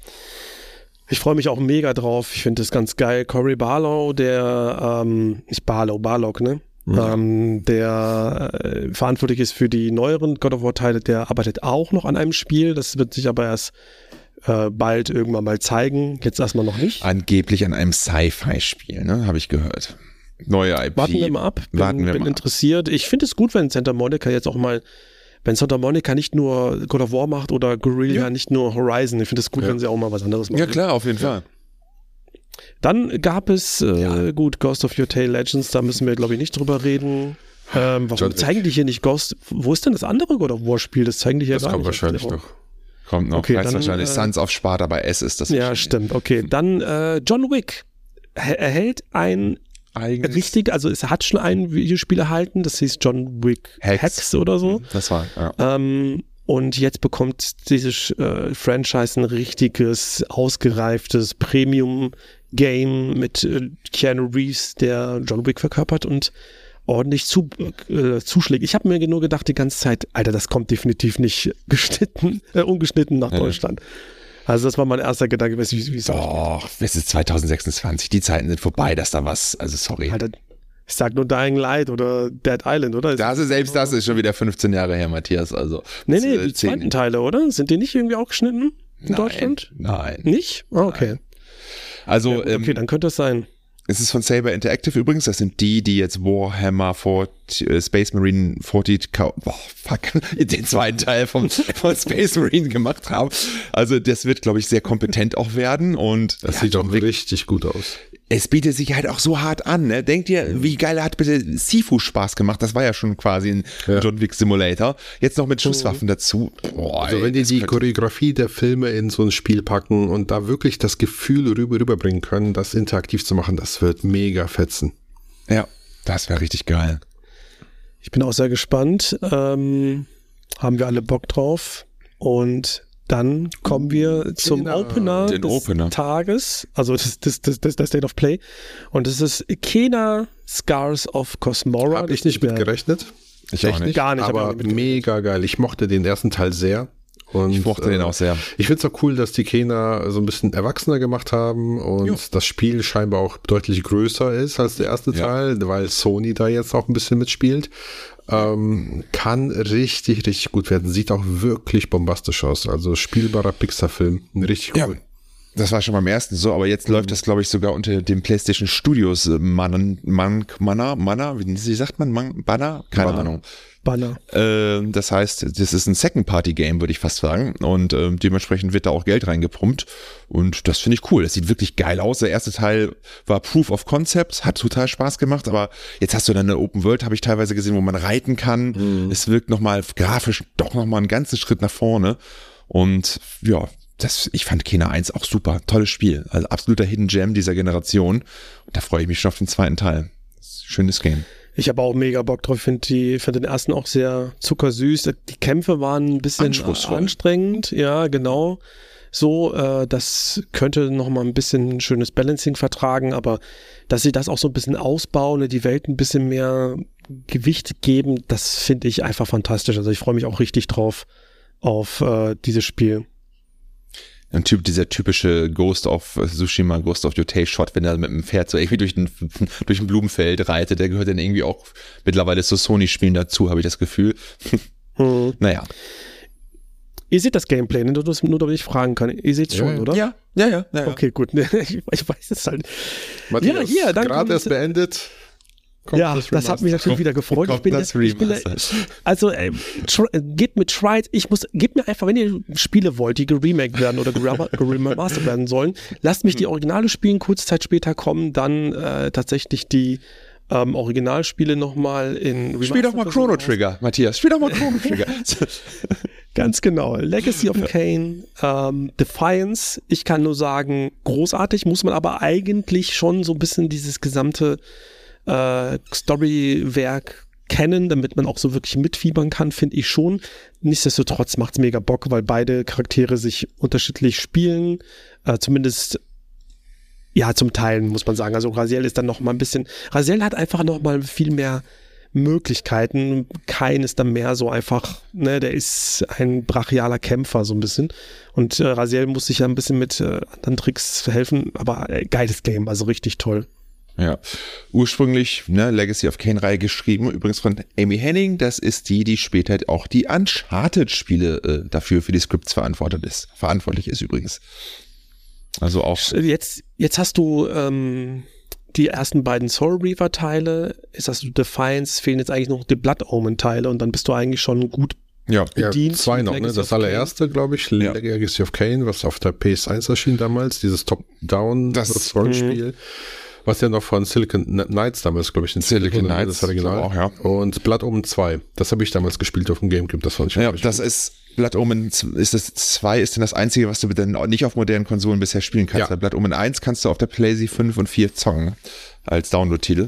Speaker 1: Ich freue mich auch mega drauf. Ich finde das ganz geil. Cory Barlog, Barlog, ne? Ja. Der verantwortlich ist für die neueren God of War Teile, der arbeitet auch noch an einem Spiel. Das wird sich aber erst bald irgendwann mal zeigen. Jetzt erstmal noch nicht.
Speaker 2: Angeblich an einem Sci-Fi-Spiel, ne? Habe ich gehört. Neue IP.
Speaker 1: Warten wir mal ab. Bin interessiert. Ich finde es gut, wenn Santa Monica jetzt auch mal, wenn Santa Monica nicht nur God of War macht oder Guerrilla nicht nur Horizon. Ich finde es gut, wenn sie auch mal was anderes machen.
Speaker 2: Ja klar, auf jeden Fall.
Speaker 1: Dann gab es, Ghost of Your Tale Legends, da müssen wir, glaube ich, nicht drüber reden. Warum zeigen die hier nicht Ghost? Wo ist denn das andere God of War Spiel? Das zeigen die hier gar nicht.
Speaker 3: Das kommt wahrscheinlich noch.
Speaker 2: Kommt noch,
Speaker 1: Okay,
Speaker 2: heißt
Speaker 1: dann,
Speaker 2: wahrscheinlich Sons of Sparta, bei S ist das.
Speaker 1: Ja,
Speaker 2: wahrscheinlich.
Speaker 1: stimmt. Okay, dann John Wick erhält ein
Speaker 2: Eigenes.
Speaker 1: richtig, also es hat schon ein Videospiel erhalten, das hieß John Wick Hex oder so.
Speaker 2: Das war, ja.
Speaker 1: Und jetzt bekommt dieses Franchise ein richtiges, ausgereiftes Premium-Game mit Keanu Reeves, der John Wick verkörpert und ordentlich zuschlägt. Ich habe mir nur gedacht die ganze Zeit, Alter, das kommt definitiv nicht ungeschnitten nach Deutschland. Also das war mein erster Gedanke, wie es
Speaker 2: Doch, es ist 2026, die Zeiten sind vorbei, dass da was, also sorry.
Speaker 1: Alter, ich sag nur Dying Light oder Dead Island, oder?
Speaker 2: Selbst das ist schon wieder 15 Jahre her, Matthias, also.
Speaker 1: Nee, die zweiten Teile, oder? Sind die nicht irgendwie auch geschnitten in Deutschland?
Speaker 2: Nein.
Speaker 1: Nicht? Ah, okay.
Speaker 2: Nein. Also,
Speaker 1: ja, gut, okay, dann könnte es sein.
Speaker 2: Es ist von Saber Interactive übrigens, das sind die jetzt Warhammer Space Marine 40, den zweiten Teil von Space Marine gemacht haben. Also das wird, glaube ich, sehr kompetent auch werden und
Speaker 3: das sieht auch richtig gut aus.
Speaker 2: Es bietet sich halt auch so hart an, ne? Denkt ihr, wie geil hat bitte Sifu Spaß gemacht? Das war ja schon quasi ein John Wick Simulator. Jetzt noch mit Schusswaffen dazu.
Speaker 3: Boah, also wenn die Choreografie der Filme in so ein Spiel packen und da wirklich das Gefühl rüberbringen können, das interaktiv zu machen, das wird mega fetzen.
Speaker 2: Ja, das wäre richtig geil.
Speaker 1: Ich bin auch sehr gespannt. Haben wir alle Bock drauf. Und dann kommen wir zum Opener des Tages, also das State of Play. Und das ist Kena Scars of Cosmora.
Speaker 3: Habe ich nicht mit gerechnet.
Speaker 2: Ich auch nicht.
Speaker 1: Gar nicht.
Speaker 3: Aber mega geil. Ich mochte den ersten Teil sehr. Und,
Speaker 2: ich mochte den auch sehr.
Speaker 3: Ich finde es auch cool, dass die Kena so ein bisschen erwachsener gemacht haben und das Spiel scheinbar auch deutlich größer ist als der erste Teil, weil Sony da jetzt auch ein bisschen mitspielt. Kann richtig, richtig gut werden. Sieht auch wirklich bombastisch aus. Also spielbarer Pixar-Film. Richtig cool.
Speaker 2: Ja, das war schon beim ersten so, aber jetzt läuft das, glaube ich, sogar unter dem PlayStation Studios Mana, wie sagt man? Banner? Keine Ahnung.
Speaker 1: Banner.
Speaker 2: Das heißt, das ist ein Second-Party-Game, würde ich fast sagen. Und dementsprechend wird da auch Geld reingepumpt. Und das finde ich cool. Das sieht wirklich geil aus. Der erste Teil war Proof of Concept, hat total Spaß gemacht. Aber jetzt hast du dann eine Open World, habe ich teilweise gesehen, wo man reiten kann. Es wirkt nochmal grafisch doch nochmal einen ganzen Schritt nach vorne. Und ja, ich fand Kena 1 auch super. Tolles Spiel. Also absoluter Hidden Gem dieser Generation. Und da freue ich mich schon auf den zweiten Teil. Schönes Game.
Speaker 1: Ich habe auch mega Bock drauf. Ich finde den ersten auch sehr zuckersüß. Die Kämpfe waren ein bisschen anstrengend. Ja, genau. So, das könnte nochmal ein bisschen ein schönes Balancing vertragen, aber dass sie das auch so ein bisschen ausbauen, die Welt ein bisschen mehr Gewicht geben, das finde ich einfach fantastisch. Also ich freue mich auch richtig drauf auf dieses Spiel.
Speaker 2: Dieser typische Ghost of Tsushima, Ghost of Yotei Shot, wenn er mit dem Pferd so irgendwie durch ein Blumenfeld reitet, der gehört dann irgendwie auch mittlerweile zu Sony-Spielen dazu, habe ich das Gefühl. Naja.
Speaker 1: Ihr seht das Gameplay, nur damit ich fragen kann. Ihr seht es schon, oder?
Speaker 2: Ja.
Speaker 1: Okay, gut. Ich weiß es halt.
Speaker 3: Matthias,
Speaker 1: ja, danke.
Speaker 3: Gerade erst beendet.
Speaker 1: Das hat mich natürlich wieder gefreut. Geht mit Trials. Gebt mir einfach, wenn ihr Spiele wollt, die geremaked werden oder geremastert werden sollen, lasst mich die Originale spielen, kurze Zeit später kommen dann tatsächlich die Originalspiele nochmal in
Speaker 2: Spiel doch mal Chrono Trigger, Matthias. Spiel doch mal Chrono Trigger.
Speaker 1: Ganz genau. Legacy of Kain, Defiance. Ich kann nur sagen, großartig, muss man aber eigentlich schon so ein bisschen dieses gesamte Storywerk kennen, damit man auch so wirklich mitfiebern kann, finde ich schon. Nichtsdestotrotz macht's mega Bock, weil beide Charaktere sich unterschiedlich spielen. Zumindest zum Teil, muss man sagen. Also Raziel ist dann noch mal ein bisschen, Raziel hat einfach noch mal viel mehr Möglichkeiten. Kain ist dann mehr so einfach, ne, der ist ein brachialer Kämpfer so ein bisschen. Und Raziel muss sich ja ein bisschen mit anderen Tricks helfen, aber geiles Game, also richtig toll.
Speaker 2: Ja, ursprünglich Legacy of Kain-Reihe geschrieben, übrigens von Amy Hennig, das ist die später auch die Uncharted-Spiele dafür für die Scripts verantwortlich ist übrigens. Also auch.
Speaker 1: Jetzt hast du die ersten beiden Soul Reaver-Teile, jetzt hast du Defiance, fehlen jetzt eigentlich noch die Blood Omen-Teile und dann bist du eigentlich schon gut bedient.
Speaker 3: 2 noch, ne? Das allererste, glaube ich, Legacy of Kain, was auf der PS1 erschien damals, dieses Top-Down-Rollenspiel. Was ja noch von Silicon Knights damals, glaube ich, in
Speaker 2: Silicon Knights,
Speaker 3: das Original.
Speaker 2: auch, ja.
Speaker 3: Und Blood Omen 2, das habe ich damals gespielt auf dem Gamecube, das fand ich
Speaker 2: Ja,
Speaker 3: wirklich
Speaker 2: das
Speaker 3: gut.
Speaker 2: ist Blood Omen ist das 2 ist denn das einzige, was du dann nicht auf modernen Konsolen bisher spielen kannst.
Speaker 3: Ja.
Speaker 2: Weil Blood Omen 1 kannst du auf der PlayStation 5 und 4 zocken als Download-Titel.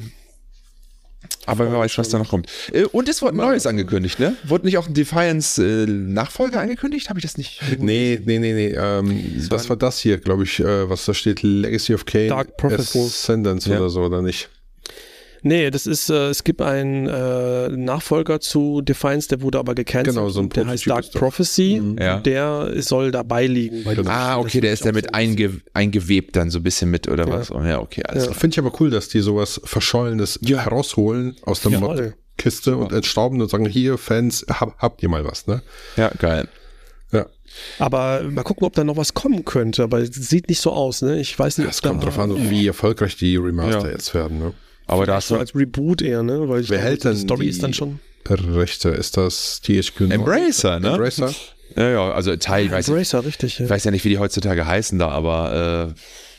Speaker 2: Aber wer weiß, was da noch kommt. Und es wurde ein Neues angekündigt, ne? Wurde nicht auch ein Defiance-Nachfolger angekündigt? Habe ich das nicht?
Speaker 3: Nee. Das war das hier, glaube ich, was da steht, Legacy of Kain,
Speaker 1: Dark Prophecy.
Speaker 3: Ascendance oder so, oder nicht?
Speaker 1: Nee, das ist, es gibt einen Nachfolger zu Defiance, der wurde aber gecancelt.
Speaker 3: Genau, so ein
Speaker 1: der heißt
Speaker 3: Prototyp
Speaker 1: Dark
Speaker 3: ist das.
Speaker 1: Prophecy.
Speaker 2: Ja.
Speaker 1: Der soll dabei liegen.
Speaker 2: Ah, okay, der ist damit eingewebt dann so ein bisschen mit, oder was? Oh, ja, okay, alles klar.
Speaker 3: Finde ich aber cool, dass die sowas Verschollenes herausholen aus der
Speaker 1: Jawohl.
Speaker 3: Kiste und entstauben und sagen, hier, Fans, habt ihr mal was, ne?
Speaker 2: Ja, geil.
Speaker 3: Ja.
Speaker 1: Aber mal gucken, ob da noch was kommen könnte. Aber es sieht nicht so aus, ne? Ich weiß nicht,
Speaker 3: Es kommt drauf an, wie erfolgreich die Remaster jetzt werden, ne?
Speaker 2: Aber da hast
Speaker 1: so
Speaker 2: du
Speaker 1: als Reboot eher, ne? Weil ich
Speaker 3: Wer
Speaker 1: glaube,
Speaker 3: hält
Speaker 1: die
Speaker 3: denn
Speaker 1: Story
Speaker 3: die
Speaker 1: ist dann schon.
Speaker 3: Rechte? Ist das THQ Nordic?
Speaker 2: Embracer, ne?
Speaker 3: Embracer?
Speaker 2: Ja, also Teil, ich weiß
Speaker 1: Richtig.
Speaker 2: Ich weiß ja nicht, wie die heutzutage heißen da, aber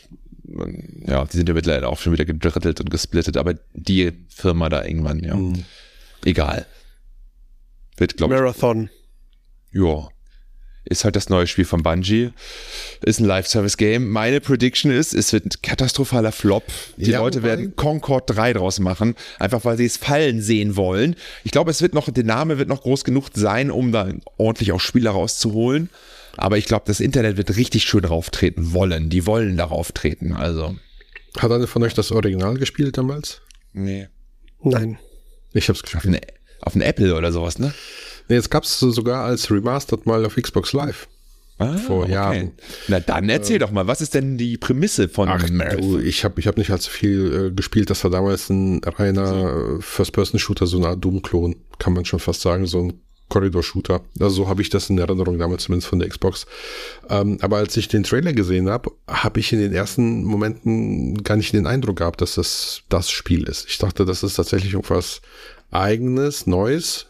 Speaker 2: ja, die sind ja mittlerweile auch schon wieder gedrittelt und gesplittet, aber die Firma da irgendwann, ja. Egal. Wird, glaube ich,
Speaker 1: Marathon.
Speaker 2: ja. Ist halt das neue Spiel von Bungie. Ist ein Live-Service-Game. Meine Prediction ist, es wird ein katastrophaler Flop. Die
Speaker 3: Ja,
Speaker 2: Leute werden Concord 3 draus machen, einfach weil sie es fallen sehen wollen. Ich glaube, der Name wird noch groß genug sein, um da ordentlich auch Spieler rauszuholen. Aber ich glaube, das Internet wird richtig schön rauftreten wollen. Die wollen darauf treten, also.
Speaker 3: Hat einer von euch das Original gespielt damals?
Speaker 2: Nee.
Speaker 1: Nein.
Speaker 3: Ich hab's gespielt.
Speaker 2: Auf ein Apple oder sowas, ne?
Speaker 3: Nee, jetzt gab's sogar als Remastered mal auf Xbox Live. Vor Jahren.
Speaker 2: Na dann erzähl doch mal, was ist denn die Prämisse von Marathon?
Speaker 3: Ich hab nicht allzu viel gespielt. Das war damals ein reiner First-Person-Shooter, so eine Art Doom-Klon, kann man schon fast sagen, so ein Corridor-Shooter. Also so habe ich das in Erinnerung damals zumindest von der Xbox. Aber als ich den Trailer gesehen habe ich in den ersten Momenten gar nicht den Eindruck gehabt, dass das Spiel ist. Ich dachte, das ist tatsächlich irgendwas Eigenes, Neues,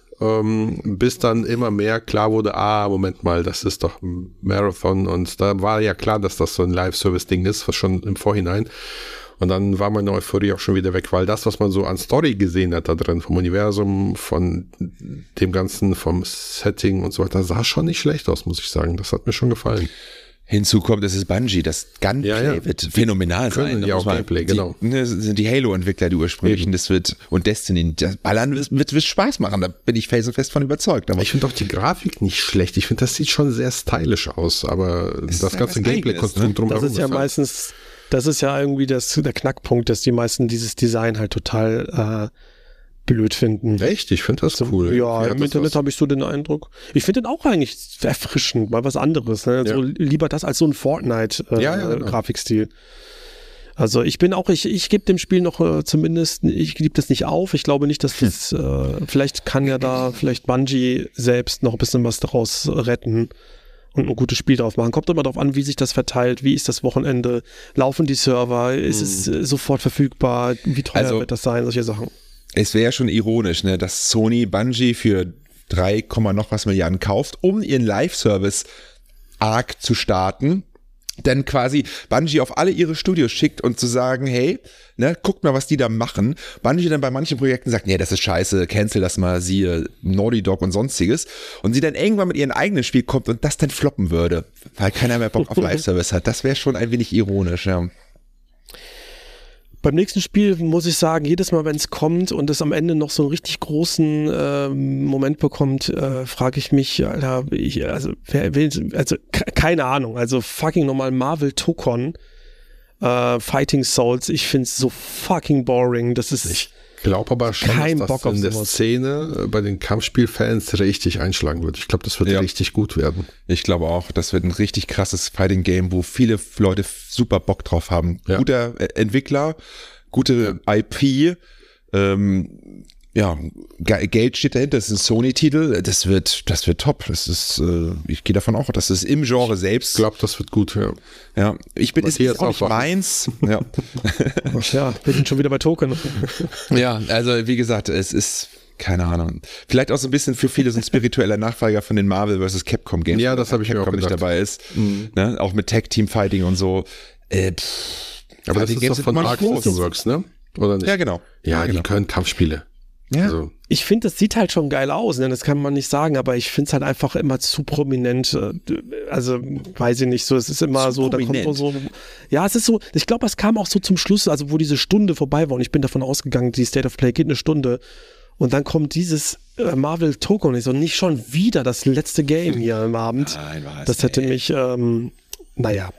Speaker 3: bis dann immer mehr klar wurde, Moment mal, das ist doch ein Marathon, und da war ja klar, dass das so ein Live-Service-Ding ist, was schon im Vorhinein. Und dann war meine Euphorie auch schon wieder weg, weil das, was man so an Story gesehen hat da drin, vom Universum, von dem Ganzen, vom Setting und so weiter, sah schon nicht schlecht aus, muss ich sagen. Das hat mir schon gefallen.
Speaker 2: Hinzu kommt, es ist Bungie, das Gunplay wird phänomenal sein.
Speaker 3: Ja, auch Gameplay, genau.
Speaker 2: Sind die Halo-Entwickler, die ursprünglichen, das wird, und Destiny, das Ballern wird Spaß machen, da bin ich felsenfest von überzeugt. Aber
Speaker 3: ich finde auch die Grafik nicht schlecht. Ich finde, das sieht schon sehr stylisch aus, aber das ganze Gameplay-Konstrukt drumherum.
Speaker 1: Das ist ja meistens, das ist ja irgendwie der Knackpunkt, dass die meisten dieses Design halt total blöd finden.
Speaker 3: Echt? Ich finde das cool.
Speaker 1: Ja, im Internet habe ich so den Eindruck. Ich finde den auch eigentlich erfrischend, mal was anderes. Ne?
Speaker 3: Ja.
Speaker 1: So lieber das als so ein Fortnite-Grafikstil. Also ich gebe dem Spiel noch zumindest, ich gebe das nicht auf. Ich glaube nicht, dass das, vielleicht kann ja da Bungie selbst noch ein bisschen was daraus retten und ein gutes Spiel drauf machen. Kommt immer darauf an, wie sich das verteilt, wie ist das Wochenende, laufen die Server, ist es sofort verfügbar, wie teuer wird das sein, solche Sachen.
Speaker 2: Es wäre ja schon ironisch, ne, dass Sony Bungie für 3, noch was Milliarden kauft, um ihren Live-Service Arc zu starten, dann quasi Bungie auf alle ihre Studios schickt und zu sagen, hey, ne, guckt mal, was die da machen. Bungie dann bei manchen Projekten sagt, nee, das ist scheiße, cancel das mal, siehe Naughty Dog und sonstiges. Und sie dann irgendwann mit ihrem eigenen Spiel kommt und das dann floppen würde, weil keiner mehr Bock auf Live-Service hat. Das wäre schon ein wenig ironisch, ja.
Speaker 1: Beim nächsten Spiel muss ich sagen, jedes Mal, wenn es kommt und es am Ende noch so einen richtig großen Moment bekommt, frage ich mich, Alter, keine Ahnung, also fucking normal Marvel Tokon, Fighting Souls, ich finde es so fucking boring, das ist...
Speaker 3: Ich glaube aber schon,
Speaker 1: kein
Speaker 3: dass
Speaker 1: Bock
Speaker 3: das
Speaker 1: auf
Speaker 3: in der
Speaker 1: sowas.
Speaker 3: Szene bei den Kampfspielfans richtig einschlagen wird. Ich glaube, das wird richtig gut werden.
Speaker 2: Ich glaube auch, das wird ein richtig krasses Fighting-Game, wo viele Leute super Bock drauf haben.
Speaker 3: Ja.
Speaker 2: Guter Entwickler, gute IP, Geld steht dahinter, das ist ein Sony-Titel, das wird top. Das ist, ich gehe davon auch, dass es im Genre selbst.
Speaker 3: Ich glaube, das wird gut, ja.
Speaker 2: Ja, ist
Speaker 3: jetzt
Speaker 2: auch nicht
Speaker 3: aufwachen.
Speaker 2: meins. Ja.
Speaker 1: Ja, wir sind schon wieder bei Token.
Speaker 2: Ja, also wie gesagt, es ist, keine Ahnung. Vielleicht auch so ein bisschen für viele so ein spiritueller Nachfolger von den Marvel vs. Capcom Games.
Speaker 3: Ja, das habe ich mir auch
Speaker 2: Capcom nicht
Speaker 3: gedacht.
Speaker 2: dabei ist. Ne? Auch mit Tag-Team-Fighting und so.
Speaker 3: Aber das
Speaker 2: die
Speaker 3: ist
Speaker 2: Games
Speaker 3: doch von
Speaker 2: sind immer
Speaker 3: Arc
Speaker 2: groß.
Speaker 3: System Works, ne? Oder nicht?
Speaker 2: Ja, genau.
Speaker 3: Ja, die
Speaker 2: genau.
Speaker 3: können Kampfspiele.
Speaker 2: Ja.
Speaker 3: Also,
Speaker 1: Ich finde, das sieht halt schon geil aus, ne? Das kann man nicht sagen, aber ich finde es halt einfach immer zu prominent. Also, weiß ich nicht, so, es ist immer
Speaker 2: Zu
Speaker 1: so, da kommt
Speaker 2: prominent.
Speaker 1: so, ja, es ist so, ich glaube, es kam auch so zum Schluss, also wo diese Stunde vorbei war und ich bin davon ausgegangen, die State of Play geht eine Stunde und dann kommt dieses Marvel Token und ich so, nicht schon wieder das letzte Game hier am Abend.
Speaker 2: Nein, was?
Speaker 1: Das hätte mich, naja.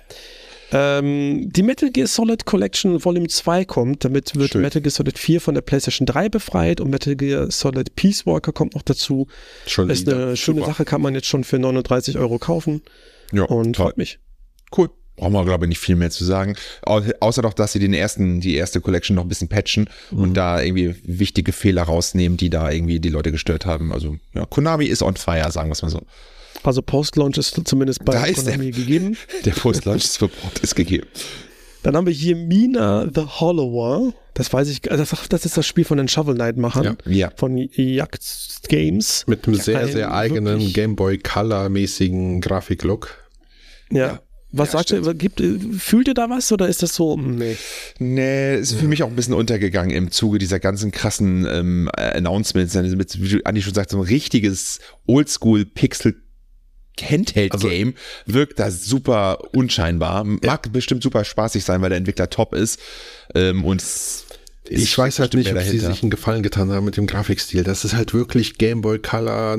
Speaker 1: Die Metal Gear Solid Collection Volume 2 kommt, damit wird
Speaker 2: Schön.
Speaker 1: Metal Gear Solid 4 von der PlayStation 3 befreit und Metal Gear Solid Peace Walker kommt noch dazu.
Speaker 3: schon
Speaker 1: Ist
Speaker 3: wieder.
Speaker 1: eine schöne
Speaker 3: Super.
Speaker 1: Sache, kann man jetzt schon für 39 € kaufen
Speaker 2: Ja,
Speaker 1: und
Speaker 2: toll.
Speaker 1: freut mich.
Speaker 2: Cool. Brauchen wir, glaube ich, nicht viel mehr zu sagen. Außer doch, dass sie die erste Collection noch ein bisschen patchen und da irgendwie wichtige Fehler rausnehmen, die da irgendwie die Leute gestört haben. Also, ja, Konami ist on fire, sagen wir es mal so.
Speaker 1: Also Post-Launch ist zumindest
Speaker 2: Da
Speaker 1: bei
Speaker 2: ist
Speaker 1: Konami gegeben.
Speaker 2: Der Post-Launch-Support ist gegeben.
Speaker 1: Dann haben wir hier Mina the Hollower. Das weiß ich, das ist das Spiel von den Shovel Knight-Machern.
Speaker 2: Ja.
Speaker 1: Von Yacht Games.
Speaker 3: Mit einem sehr,
Speaker 1: Ein
Speaker 3: sehr eigenen
Speaker 1: wirklich-
Speaker 3: Game Boy Color-mäßigen Grafiklook.
Speaker 1: Ja. Was
Speaker 2: Ja,
Speaker 1: sagt ihr? Fühlt ihr da was oder ist das so? Nee.
Speaker 2: Nee, ist für mich auch ein bisschen untergegangen im Zuge dieser ganzen krassen Announcements. Mit, wie du Andi schon sagt, so ein richtiges Oldschool-Pixel Handheld-Game wirkt da super unscheinbar. Mag bestimmt super spaßig sein, weil der Entwickler top ist. Und
Speaker 3: Ich weiß halt nicht, ob
Speaker 2: mehr
Speaker 3: sie
Speaker 2: dahinter.
Speaker 3: sich einen Gefallen getan haben mit dem Grafikstil. Das ist halt wirklich Game Boy Color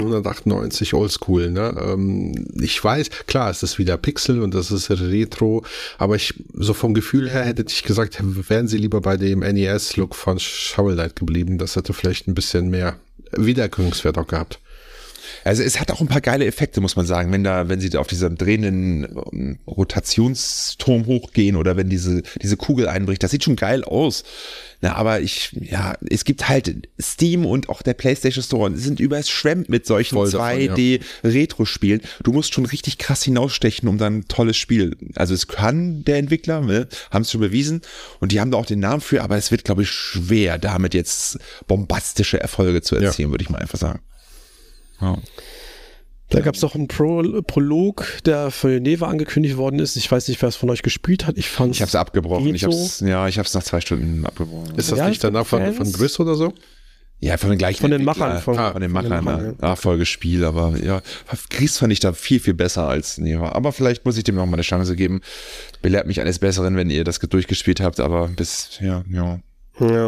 Speaker 3: 1998 Oldschool. Ne? Ich weiß, klar, es ist wieder Pixel und das ist Retro, aber so vom Gefühl her hätte ich gesagt, wären sie lieber bei dem NES-Look von Shovel Knight geblieben. Das hätte vielleicht ein bisschen mehr Wiedererkennungswert auch gehabt.
Speaker 2: Also es hat auch ein paar geile Effekte, muss man sagen, wenn sie auf diesem drehenden Rotationsturm hochgehen oder wenn diese Kugel einbricht, das sieht schon geil aus. Na, aber es gibt halt Steam und auch der PlayStation Store und sind überschwemmt mit solchen
Speaker 3: Voll davon,
Speaker 2: 2D-Retro-Spielen. Du musst schon richtig krass hinausstechen, um dann ein tolles Spiel. Also es kann der Entwickler, ne, haben es schon bewiesen und die haben da auch den Namen für, aber es wird, glaube ich, schwer, damit jetzt bombastische Erfolge zu erzielen, würde ich mal einfach sagen. Ja.
Speaker 1: Da gab es noch einen Prolog, der für Neva angekündigt worden ist. Ich weiß nicht, wer es von euch gespielt hat. Ich habe
Speaker 2: es abgebrochen.
Speaker 1: geht
Speaker 2: Ich habe es nach 2 Stunden abgebrochen.
Speaker 3: Ist das
Speaker 1: Ja,
Speaker 3: nicht danach von Driss oder so?
Speaker 2: Ja, von den gleichen
Speaker 1: Von den
Speaker 2: Entwicklern.
Speaker 1: Machern,
Speaker 2: Von den Machern,
Speaker 1: ja.
Speaker 2: Nachfolgespiel, aber ja, Gries fand ich da viel, viel besser als Neva. Aber vielleicht muss ich dem noch mal eine Chance geben. Belehrt mich eines Besseren, wenn ihr das durchgespielt habt, aber ja.
Speaker 1: Ja.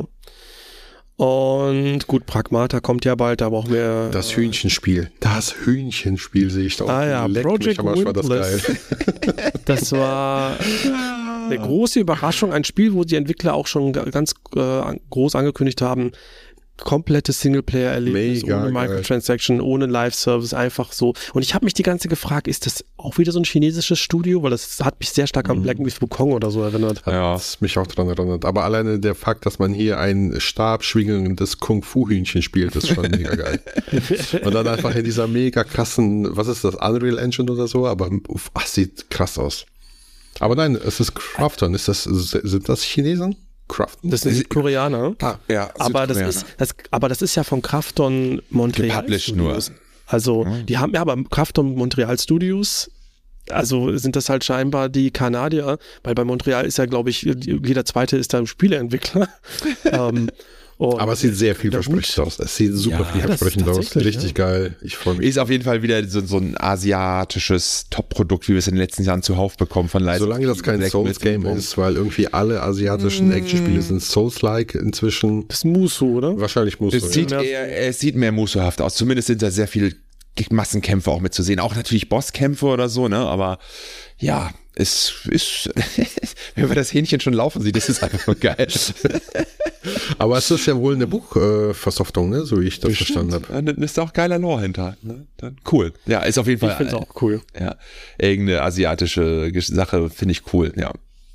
Speaker 1: Und gut, Pragmata kommt ja bald, da brauchen wir.
Speaker 3: Das Hühnchenspiel. Das Hühnchenspiel sehe ich doch.
Speaker 1: Ah ja,
Speaker 3: Leck
Speaker 1: Project
Speaker 3: mich am Arsch, war das geil.
Speaker 1: Windless. Das war eine große Überraschung, ein Spiel, wo die Entwickler auch schon ganz groß angekündigt haben, komplettes Singleplayer-Erlebnis,
Speaker 3: Mega
Speaker 1: ohne
Speaker 3: geil.
Speaker 1: Microtransaction, ohne Live-Service, einfach so. Und ich habe mich die ganze Zeit gefragt, ist das auch wieder so ein chinesisches Studio? Weil das hat mich sehr stark an Black Myth Wukong oder so erinnert.
Speaker 2: Ja.
Speaker 3: Das mich auch dran erinnert. Aber alleine der Fakt, dass man hier ein stabschwingendes Kung-Fu-Hühnchen spielt, ist schon mega geil. Und dann einfach in dieser mega krassen, was ist das, Unreal Engine oder so, aber sieht krass aus. Aber nein, es ist Krafton. Sind das Chinesen? Krafton?
Speaker 1: Das sind Koreaner.
Speaker 2: Ja,
Speaker 1: Aber das ist ja von Krafton Montreal
Speaker 2: Gepublished nur.
Speaker 1: Studios. Also, die haben ja aber Krafton Montreal Studios. Also sind das halt scheinbar die Kanadier, weil bei Montreal ist ja, glaube ich, jeder zweite ist da ein Spieleentwickler.
Speaker 3: Aber es sieht sehr vielversprechend aus. Es sieht super vielversprechend aus.
Speaker 1: tatsächlich,
Speaker 3: Richtig geil. Ich freue mich.
Speaker 2: Ist auf jeden Fall wieder so ein asiatisches Top-Produkt, wie wir es in den letzten Jahren zuhauf bekommen von Leistung.
Speaker 3: Solange das kein Souls-Game ist, weil irgendwie alle asiatischen Actionspiele sind Souls-like inzwischen.
Speaker 1: Das ist Musu, oder?
Speaker 3: Wahrscheinlich muss
Speaker 2: Es sieht mehr Musohaft aus. Zumindest sind da sehr viele Massenkämpfe auch mitzusehen. Auch natürlich Bosskämpfe oder so, ne? Aber ja, es ist, wenn man das Hähnchen schon laufen sieht, das ist einfach nur geil.
Speaker 3: Aber es ist ja wohl eine Buchversoftung, ne? So wie ich das verstanden habe.
Speaker 2: Dann ist da auch geiler Lore hinter. Ne? Dann cool. Ja, ist auf jeden Fall.
Speaker 1: Ich finde es auch cool.
Speaker 2: Ja, irgendeine asiatische Sache finde ich cool, ja.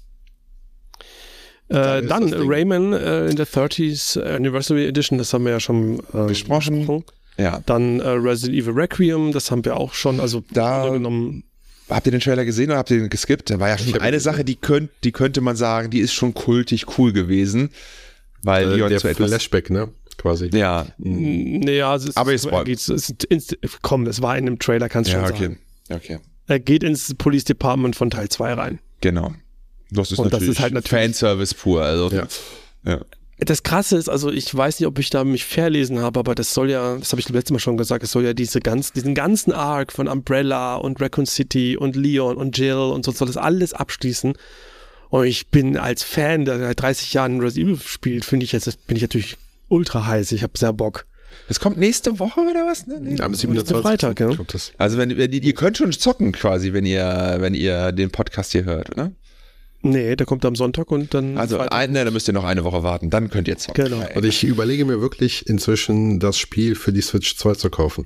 Speaker 1: Dann Rayman in der 30th Anniversary Edition, das haben wir ja schon
Speaker 2: Besprochen. Ja.
Speaker 1: Dann Resident Evil Requiem, das haben wir auch schon, also
Speaker 2: Da
Speaker 1: genommen.
Speaker 2: Habt ihr den Trailer gesehen oder habt ihr den geskippt? Da war ja schon eine Sache, die könnte man sagen, die ist schon kultig cool gewesen. Weil Leon
Speaker 3: der
Speaker 2: zu etwas.
Speaker 3: Flashback, ne? Quasi.
Speaker 2: Ja.
Speaker 1: Naja,
Speaker 2: Aber es war-
Speaker 1: komm, es war in einem Trailer, kannst du
Speaker 2: Ja,
Speaker 1: schon
Speaker 2: okay.
Speaker 1: sagen.
Speaker 2: Okay.
Speaker 1: Er geht ins Police Department von Teil 2 rein.
Speaker 2: Genau. Das ist
Speaker 1: Und das
Speaker 2: natürlich,
Speaker 1: ist halt natürlich
Speaker 2: Fanservice pur. Also, ja.
Speaker 1: Das Krasse ist, also ich weiß nicht, ob ich da mich verlesen habe, aber das soll ja, das habe ich letztes Mal schon gesagt, es soll ja diesen ganzen Arc von Umbrella und Raccoon City und Leon und Jill und so soll das alles abschließen. Und ich bin als Fan, der seit 30 Jahren Resident Evil spielt, bin ich natürlich ultra heiß. Ich habe sehr Bock.
Speaker 2: Das kommt nächste Woche oder was? Nee.
Speaker 3: Am 27.
Speaker 1: Freitag, ja.
Speaker 2: Also wenn ihr könnt schon zocken quasi, wenn ihr den Podcast hier hört, oder?
Speaker 1: Nee, der kommt am Sonntag und dann.
Speaker 2: Also dann müsst ihr noch eine Woche warten, dann könnt ihr zocken.
Speaker 1: Genau.
Speaker 3: Und ich überlege mir wirklich inzwischen das Spiel für die Switch 2 zu kaufen.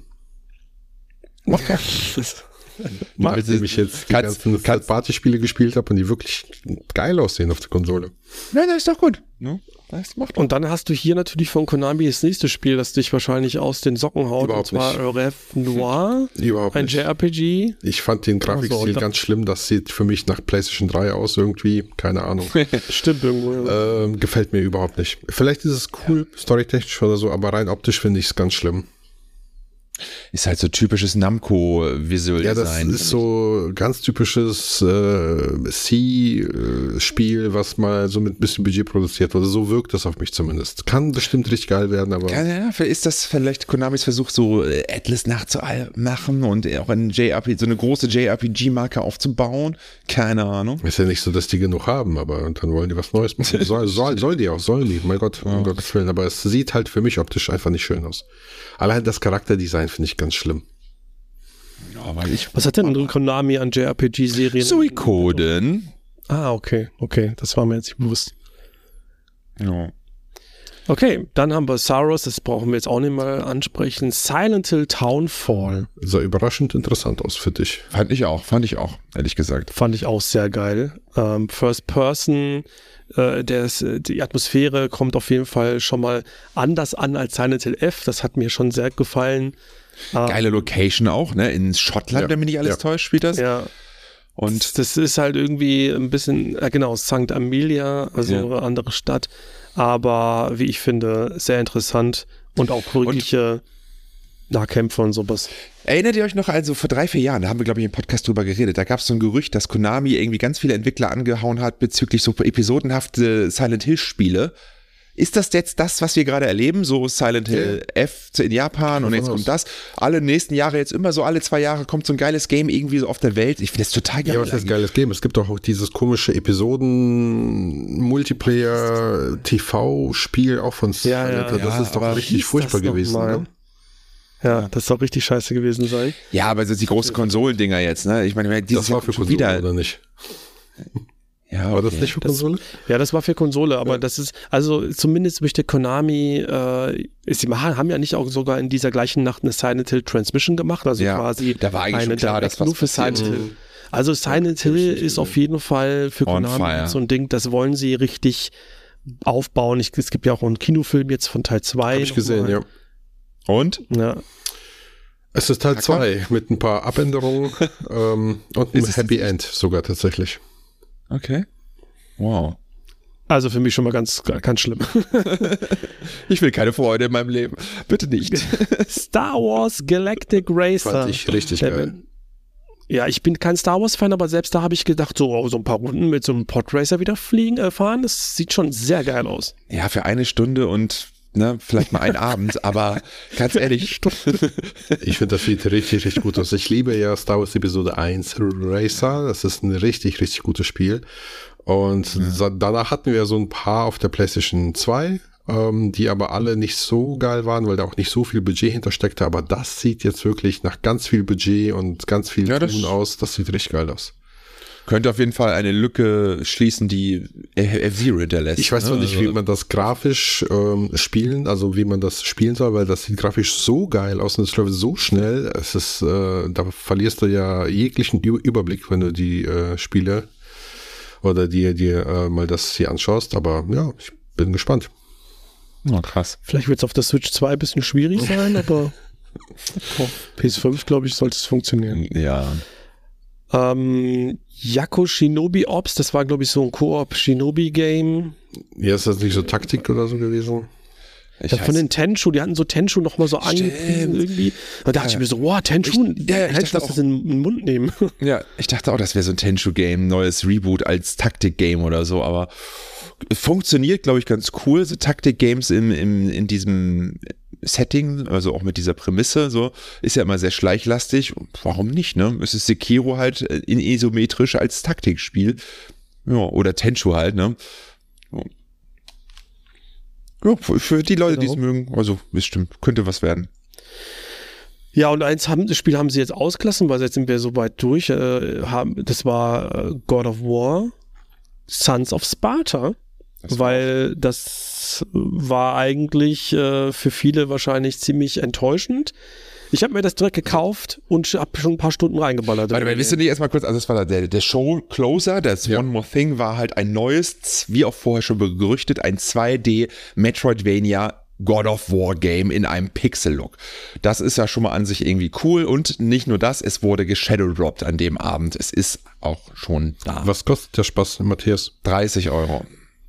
Speaker 3: Nachdem ich jetzt die ganzen Partyspiele gespielt habe und die wirklich geil aussehen auf der Konsole.
Speaker 2: Nein, das ist doch gut. Ja, das macht
Speaker 1: und dann hast du hier natürlich von Konami das nächste Spiel, das dich wahrscheinlich aus den Socken haut.
Speaker 3: Überhaupt
Speaker 1: und zwar Rêve Noir.
Speaker 3: Überhaupt
Speaker 1: ein
Speaker 3: nicht.
Speaker 1: JRPG.
Speaker 3: Ich fand den Grafikstil ganz schlimm. Das sieht für mich nach PlayStation 3 aus irgendwie. Keine Ahnung.
Speaker 1: Stimmt irgendwo. Ja.
Speaker 3: Gefällt mir überhaupt nicht. Vielleicht ist es cool, storytechnisch oder so, aber rein optisch finde ich es ganz schlimm.
Speaker 2: Ist halt so typisches Namco-Visual Design.
Speaker 3: Ja, das ist so ganz typisches C-Spiel, was mal so mit ein bisschen Budget produziert wurde. So wirkt das auf mich zumindest. Kann bestimmt richtig geil werden, aber...
Speaker 2: Ja, ist das vielleicht Konamis Versuch, so Atlas nachzumachen und auch so eine große JRPG-Marke aufzubauen? Keine Ahnung.
Speaker 3: Ist ja nicht so, dass die genug haben, aber dann wollen die was Neues machen. Sollen die. Mein Gott, um Gottes Willen. Aber es sieht halt für mich optisch einfach nicht schön aus. Allein das Charakterdesign finde ich ganz schlimm.
Speaker 2: Ja,
Speaker 1: was hat denn Konami an JRPG-Serien?
Speaker 2: Suikoden.
Speaker 1: Ah, okay. Das war mir jetzt nicht bewusst.
Speaker 2: Ja.
Speaker 1: Okay, dann haben wir Saros, das brauchen wir jetzt auch nicht mal ansprechen. Silent Hill Townfall.
Speaker 3: Sah überraschend interessant aus für dich.
Speaker 2: Fand ich auch, ehrlich gesagt.
Speaker 1: Fand ich auch sehr geil. First Person, die Atmosphäre kommt auf jeden Fall schon mal anders an als Silent Hill F. Das hat mir schon sehr gefallen.
Speaker 2: Geile Location auch, ne? In Schottland, wenn mich nicht alles täuscht, spielt das.
Speaker 1: Ja. Und das ist halt irgendwie ein bisschen, genau, St. Amelia, also eine andere Stadt. Aber wie ich finde, sehr interessant und auch wirkliche Nahkämpfe und sowas.
Speaker 2: Erinnert ihr euch noch, also vor 3-4 Jahren, da haben wir, glaube ich, im Podcast drüber geredet, da gab es so ein Gerücht, dass Konami irgendwie ganz viele Entwickler angehauen hat bezüglich so episodenhafte Silent Hill Spiele. Ist das jetzt das, was wir gerade erleben? So Silent Hill F in Japan und jetzt kommt das. Alle nächsten Jahre, jetzt immer so alle 2 Jahre kommt so ein geiles Game irgendwie so auf der Welt. Ich finde das total geil.
Speaker 3: Ja, was heißt geiles Game? Es gibt auch dieses komische Episoden-Multiplayer-TV-Spiel auch von Silent Hill. Das ist doch richtig furchtbar gewesen. Ne?
Speaker 1: Ja, das soll richtig scheiße gewesen sein.
Speaker 2: Ja, aber so die großen Konsolendinger jetzt, ne? Ich meine, dieses
Speaker 3: das war für Konsole wieder oder nicht?
Speaker 2: Ja,
Speaker 3: war das nicht für Konsole?
Speaker 1: Das war für Konsole, aber das ist, also zumindest möchte Konami, sie haben ja nicht auch sogar in dieser gleichen Nacht eine Silent Hill Transmission gemacht, also quasi
Speaker 2: da war eigentlich schon klar, dass
Speaker 1: nur für Silent Hill. Also Silent Hill ist auf jeden Fall für Konami so ein Ding, das wollen sie richtig aufbauen. Es gibt ja auch einen Kinofilm jetzt von Teil 2.
Speaker 3: Habe ich gesehen, ja.
Speaker 2: Und?
Speaker 1: Ja.
Speaker 3: Es ist Teil 2 mit ein paar Abänderungen und einem Happy End sogar tatsächlich.
Speaker 2: Okay. Wow.
Speaker 1: Also für mich schon mal ganz, ganz schlimm.
Speaker 2: Ich will keine Freude in meinem Leben. Bitte nicht.
Speaker 1: Star Wars Galactic Racer.
Speaker 3: Fand ich richtig geil.
Speaker 1: Ja, ich bin kein Star Wars Fan, aber selbst da habe ich gedacht, so ein paar Runden mit so einem Podracer wieder fahren, das sieht schon sehr geil aus.
Speaker 2: Ja, für 1 Stunde und vielleicht mal einen Abend, aber ganz ehrlich.
Speaker 3: Ich finde, das sieht richtig, richtig gut aus. Ich liebe ja Star Wars Episode 1 Racer. Das ist ein richtig, richtig gutes Spiel. Und danach hatten wir so ein paar auf der PlayStation 2, die aber alle nicht so geil waren, weil da auch nicht so viel Budget hintersteckte. Aber das sieht jetzt wirklich nach ganz viel Budget und ganz viel Tun aus. Das sieht richtig geil aus.
Speaker 2: Könnte auf jeden Fall eine Lücke schließen, die F-Zero hinterlässt.
Speaker 3: Ich weiß noch nicht, wie man das grafisch wie man das spielen soll, weil das sieht grafisch so geil aus und es läuft so schnell. Es ist, da verlierst du ja jeglichen Überblick, wenn du die Spiele oder dir mal das hier anschaust. Aber ja, ich bin gespannt.
Speaker 2: Oh, krass.
Speaker 1: Vielleicht wird es auf der Switch 2 ein bisschen schwierig sein, aber auf PS5, glaube ich, sollte es funktionieren.
Speaker 2: Ja.
Speaker 1: Yako Shinobi Ops, das war, glaube ich, so ein Koop-Shinobi-Game.
Speaker 3: Ja, ist das nicht so Taktik oder so gewesen?
Speaker 1: Von den Tenchu, die hatten so Tenchu nochmal so angepriesen irgendwie. Da dachte ich mir so, wow, Tenchu, ich hätte das in den Mund nehmen.
Speaker 2: Ja, ich dachte auch, das wäre so ein Tenchu-Game, neues Reboot als Taktik-Game oder so, aber funktioniert, glaube ich, ganz cool, so Taktik-Games in diesem Setting, also auch mit dieser Prämisse, so, ist ja immer sehr schleichlastig. Warum nicht, ne? Es ist Sekiro halt in isometrisch als Taktikspiel. Ja, oder Tenchu halt, ne? Ja, für die Leute, die es mögen, also bestimmt, könnte was werden.
Speaker 1: Ja, und das Spiel haben sie jetzt ausgelassen, weil jetzt sind wir so weit durch. Das war God of War, Sons of Sparta, weil das war eigentlich für viele wahrscheinlich ziemlich enttäuschend. Ich habe mir das direkt gekauft und habe schon ein paar Stunden reingeballert.
Speaker 2: Warte, willst du nicht erstmal kurz, also das war der Show-Closer, das One More Thing war halt ein neues, wie auch vorher schon gerüchtet, ein 2D Metroidvania God of War Game in einem Pixel-Look. Das ist ja schon mal an sich irgendwie cool und nicht nur das, es wurde geshadowdropped an dem Abend. Es ist auch schon da.
Speaker 3: Was kostet der Spaß, Matthias?
Speaker 2: 30 Euro.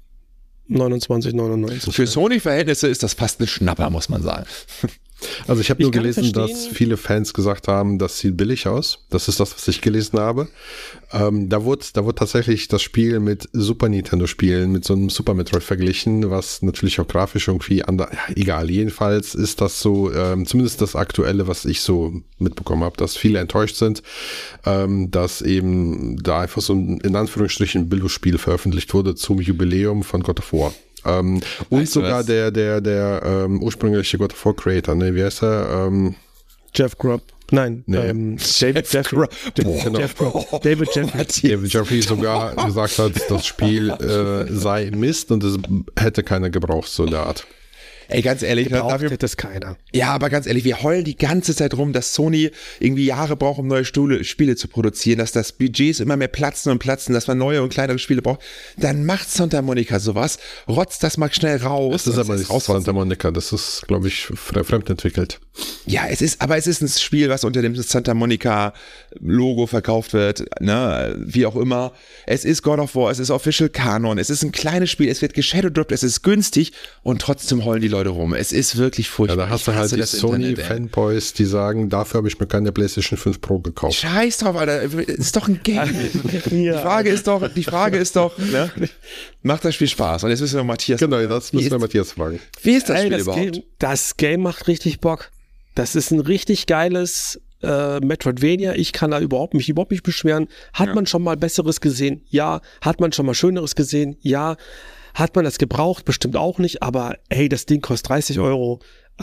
Speaker 1: 29,99.
Speaker 2: Für Sony-Verhältnisse ist das fast ein Schnapper, muss man sagen.
Speaker 3: Also ich habe nur gelesen, dass viele Fans gesagt haben, das sieht billig aus. Das ist das, was ich gelesen habe. Da wurde tatsächlich das Spiel mit Super Nintendo-Spielen, mit so einem Super Metroid verglichen, was natürlich auch grafisch irgendwie anders, ja, egal. Jedenfalls ist das so, zumindest das Aktuelle, was ich so mitbekommen habe, dass viele enttäuscht sind, dass eben da einfach so ein, in Anführungsstrichen, Billo-Spiel veröffentlicht wurde zum Jubiläum von God of War. Und sogar der ursprüngliche God of War Creator, ne, wie heißt er?
Speaker 1: Jeff Grubb. Nein, David Jeffrey. David
Speaker 3: Jeffrey sogar gesagt hat, das Spiel sei Mist und es hätte keiner gebraucht, so der Art.
Speaker 2: Ey, ganz ehrlich,
Speaker 1: hätte es keiner.
Speaker 2: Ja, aber ganz ehrlich, wir heulen die ganze Zeit rum, dass Sony irgendwie Jahre braucht, um neue Spiele zu produzieren, dass das Budgets immer mehr platzen, dass man neue und kleinere Spiele braucht. Dann macht Santa Monica sowas, rotzt das mal schnell raus.
Speaker 3: Das ist aber nicht Santa Monica, das ist, glaube ich, fremdentwickelt.
Speaker 2: Ja, es ist ein Spiel, was unter dem Santa Monica Logo verkauft wird, ne, wie auch immer. Es ist God of War, es ist Official Canon, es ist ein kleines Spiel, es wird geshadowdropped, es ist günstig und trotzdem heulen die Leute rum. Es ist wirklich furchtbar.
Speaker 3: Ja, da hast du halt die Sony-Fanboys, die sagen, dafür habe ich mir keine PlayStation 5 Pro gekauft.
Speaker 2: Scheiß drauf, Alter. Ist doch ein Game. Die Frage ist doch, ne? Macht das Spiel Spaß? Und jetzt müssen wir Matthias
Speaker 3: fragen. Genau, das müssen wir Matthias fragen.
Speaker 2: Wie ist das Spiel überhaupt?
Speaker 1: Das Game macht richtig Bock. Das ist ein richtig geiles Metroidvania. Ich kann da überhaupt nicht beschweren. Hat man schon mal Besseres gesehen? Ja. Hat man schon mal Schöneres gesehen? Ja. Hat man das gebraucht? Bestimmt auch nicht, aber ey, das Ding kostet 30 Euro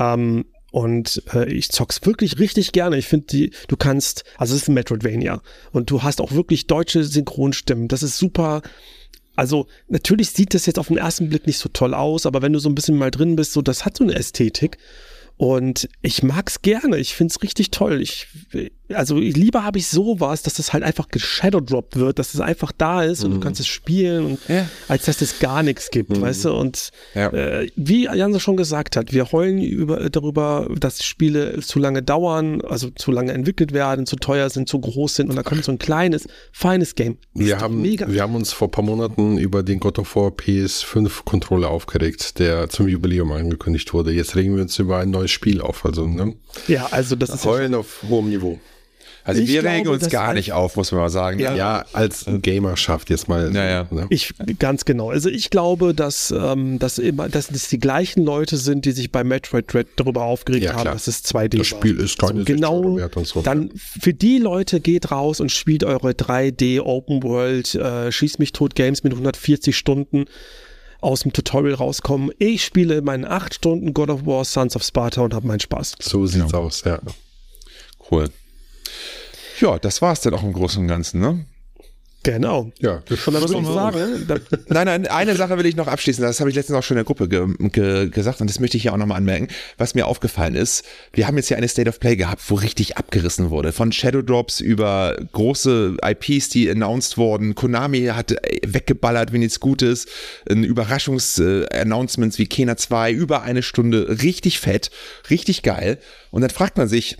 Speaker 1: und ich zock's wirklich richtig gerne. Ich finde, du kannst, also es ist ein Metroidvania und du hast auch wirklich deutsche Synchronstimmen. Das ist super. Also natürlich sieht das jetzt auf den ersten Blick nicht so toll aus, aber wenn du so ein bisschen mal drin bist, so das hat so eine Ästhetik. Und ich mag's gerne, ich find's richtig toll. Lieber habe ich sowas, dass das halt einfach geshadowdropped wird, dass es einfach da ist und du kannst es spielen, und als dass es gar nichts gibt, weißt du? Und wie Jan schon gesagt hat, wir heulen darüber, dass Spiele zu lange dauern, also zu lange entwickelt werden, zu teuer sind, zu groß sind und da kommt so ein kleines, feines Game.
Speaker 3: Wir haben uns vor ein paar Monaten über den God of War PS5 Controller aufgeregt, der zum Jubiläum angekündigt wurde. Jetzt regen wir uns über ein neues Spiel auf, also ne?
Speaker 1: Ja, also das ist
Speaker 3: heulen auf hohem Niveau.
Speaker 2: Also wir regen uns gar nicht auf, muss man mal sagen.
Speaker 3: Ja, als Gamerschaft jetzt mal.
Speaker 2: Ja.
Speaker 3: Ne?
Speaker 1: Ganz genau. Also ich glaube, dass das die gleichen Leute sind, die sich bei Metroid Dread darüber aufgeregt haben, dass es 2D
Speaker 3: das Spiel ist keine
Speaker 1: genau. Dann für die Leute geht raus und spielt eure 3D Open World Schieß mich tot Games mit 140 Stunden aus dem Tutorial rauskommen. Ich spiele meinen 8 Stunden God of War Sons of Sparta und habe meinen Spaß.
Speaker 3: So sieht's aus, ja.
Speaker 2: Cool. Ja, das war's dann auch im Großen und Ganzen, ne?
Speaker 1: Genau.
Speaker 3: Ja,
Speaker 1: schon was ich sagen.
Speaker 2: Nein, eine Sache will ich noch abschließen. Das habe ich letztens auch schon in der Gruppe gesagt und das möchte ich hier auch nochmal anmerken. Was mir aufgefallen ist, wir haben jetzt hier eine State of Play gehabt, wo richtig abgerissen wurde. Von Shadow Drops über große IPs, die announced wurden. Konami hat weggeballert, wenn nichts Gutes. Überraschungs-Announcements wie Kena 2, über eine Stunde. Richtig fett, richtig geil. Und dann fragt man sich,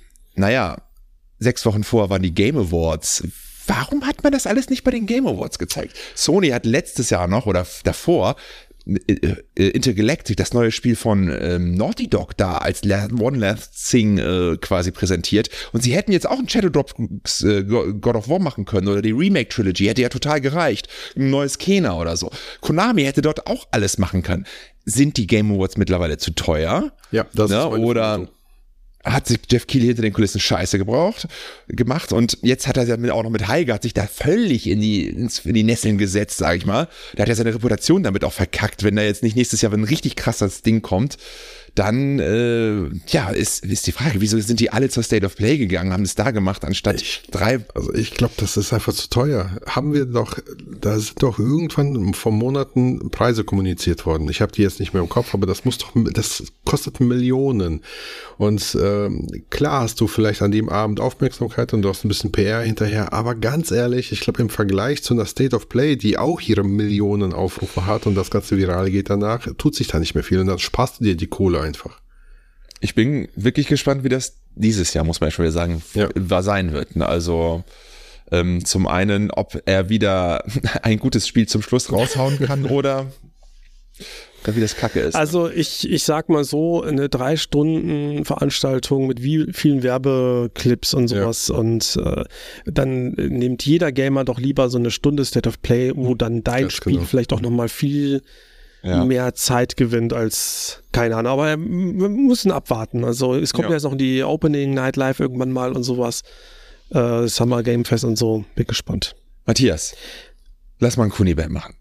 Speaker 2: 6 Wochen vorher waren die Game Awards. Warum hat man das alles nicht bei den Game Awards gezeigt? Sony hat letztes Jahr noch oder davor Intergalactic, das neue Spiel von Naughty Dog da als One Last Thing quasi präsentiert. Und sie hätten jetzt auch ein Shadow Drop God of War machen können oder die Remake Trilogy, hätte ja total gereicht. Ein neues Kena oder so. Konami hätte dort auch alles machen können. Sind die Game Awards mittlerweile zu teuer?
Speaker 3: Ja, das ist meine
Speaker 2: oder
Speaker 3: Vermutung.
Speaker 2: hat sich Jeff Keighley hinter den Kulissen Scheiße gemacht und jetzt hat er ja auch noch mit Heigart sich da völlig in die Nesseln gesetzt, sag ich mal. Da hat er seine Reputation damit auch verkackt, wenn da jetzt nicht nächstes Jahr ein richtig krasses Ding kommt. Dann, ist die Frage, wieso sind die alle zur State of Play gegangen, haben es da gemacht, anstatt 3.
Speaker 3: Also ich glaube, das ist einfach zu teuer. Da sind doch irgendwann vor Monaten Preise kommuniziert worden. Ich habe die jetzt nicht mehr im Kopf, aber das kostet Millionen. Und klar hast du vielleicht an dem Abend Aufmerksamkeit und du hast ein bisschen PR hinterher, aber ganz ehrlich, ich glaube im Vergleich zu einer State of Play, die auch ihre Millionen Aufrufe hat und das ganze viral geht danach, tut sich da nicht mehr viel und dann sparst du dir die Kohle einfach.
Speaker 2: Ich bin wirklich gespannt, wie das dieses Jahr, muss man ja schon wieder sagen, sein wird. Also zum einen, ob er wieder ein gutes Spiel zum Schluss raushauen kann oder wie das Kacke ist.
Speaker 1: Also ich sag mal so, eine 3-Stunden-Veranstaltung mit wie vielen Werbeclips und sowas und dann nimmt jeder Gamer doch lieber so eine Stunde State of Play, wo dann dein Spiel vielleicht auch nochmal viel mehr Zeit gewinnt als, keine Ahnung, aber wir müssen abwarten. Also es kommt ja jetzt noch die Opening Night Live irgendwann mal und sowas, Summer Game Fest und so, bin gespannt.
Speaker 2: Matthias, lass mal ein Kunibert machen.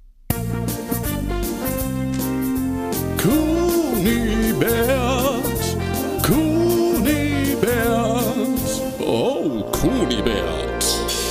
Speaker 4: Kunibert, oh, Kunibert.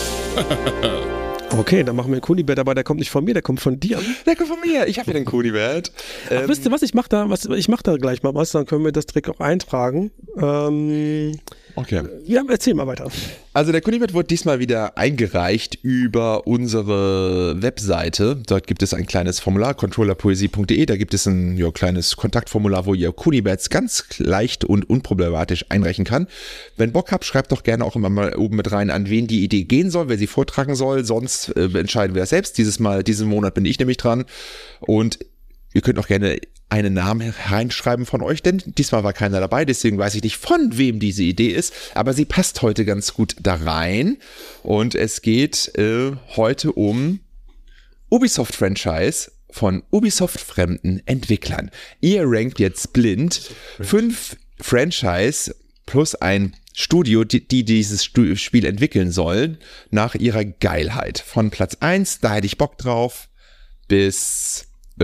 Speaker 1: Okay, dann machen wir einen Kunibert, aber der kommt nicht von mir, der kommt von dir.
Speaker 2: Der kommt von mir, ich habe ja den Kunibert.
Speaker 1: Wisst ihr was, ich mach da gleich mal was, dann können wir das direkt auch eintragen.
Speaker 2: Okay.
Speaker 1: Ja, erzähl mal weiter.
Speaker 2: Also der Kunibert wurde diesmal wieder eingereicht über unsere Webseite. Dort gibt es ein kleines Formular, controllerpoesie.de. Da gibt es ein kleines Kontaktformular, wo ihr Kuniberts ganz leicht und unproblematisch einreichen kann. Wenn Bock habt, schreibt doch gerne auch immer mal oben mit rein, an wen die Idee gehen soll, wer sie vortragen soll. Sonst entscheiden wir das selbst. Diesen Monat bin ich nämlich dran. Und ihr könnt auch gerne einen Namen reinschreiben von euch, denn diesmal war keiner dabei, deswegen weiß ich nicht, von wem diese Idee ist, aber sie passt heute ganz gut da rein und es geht heute um Ubisoft-Franchise von Ubisoft-fremden Entwicklern. Ihr rankt jetzt blind 5 Franchise plus ein Studio, die dieses Spiel entwickeln sollen, nach ihrer Geilheit. Von Platz 1, da hätte ich Bock drauf, bis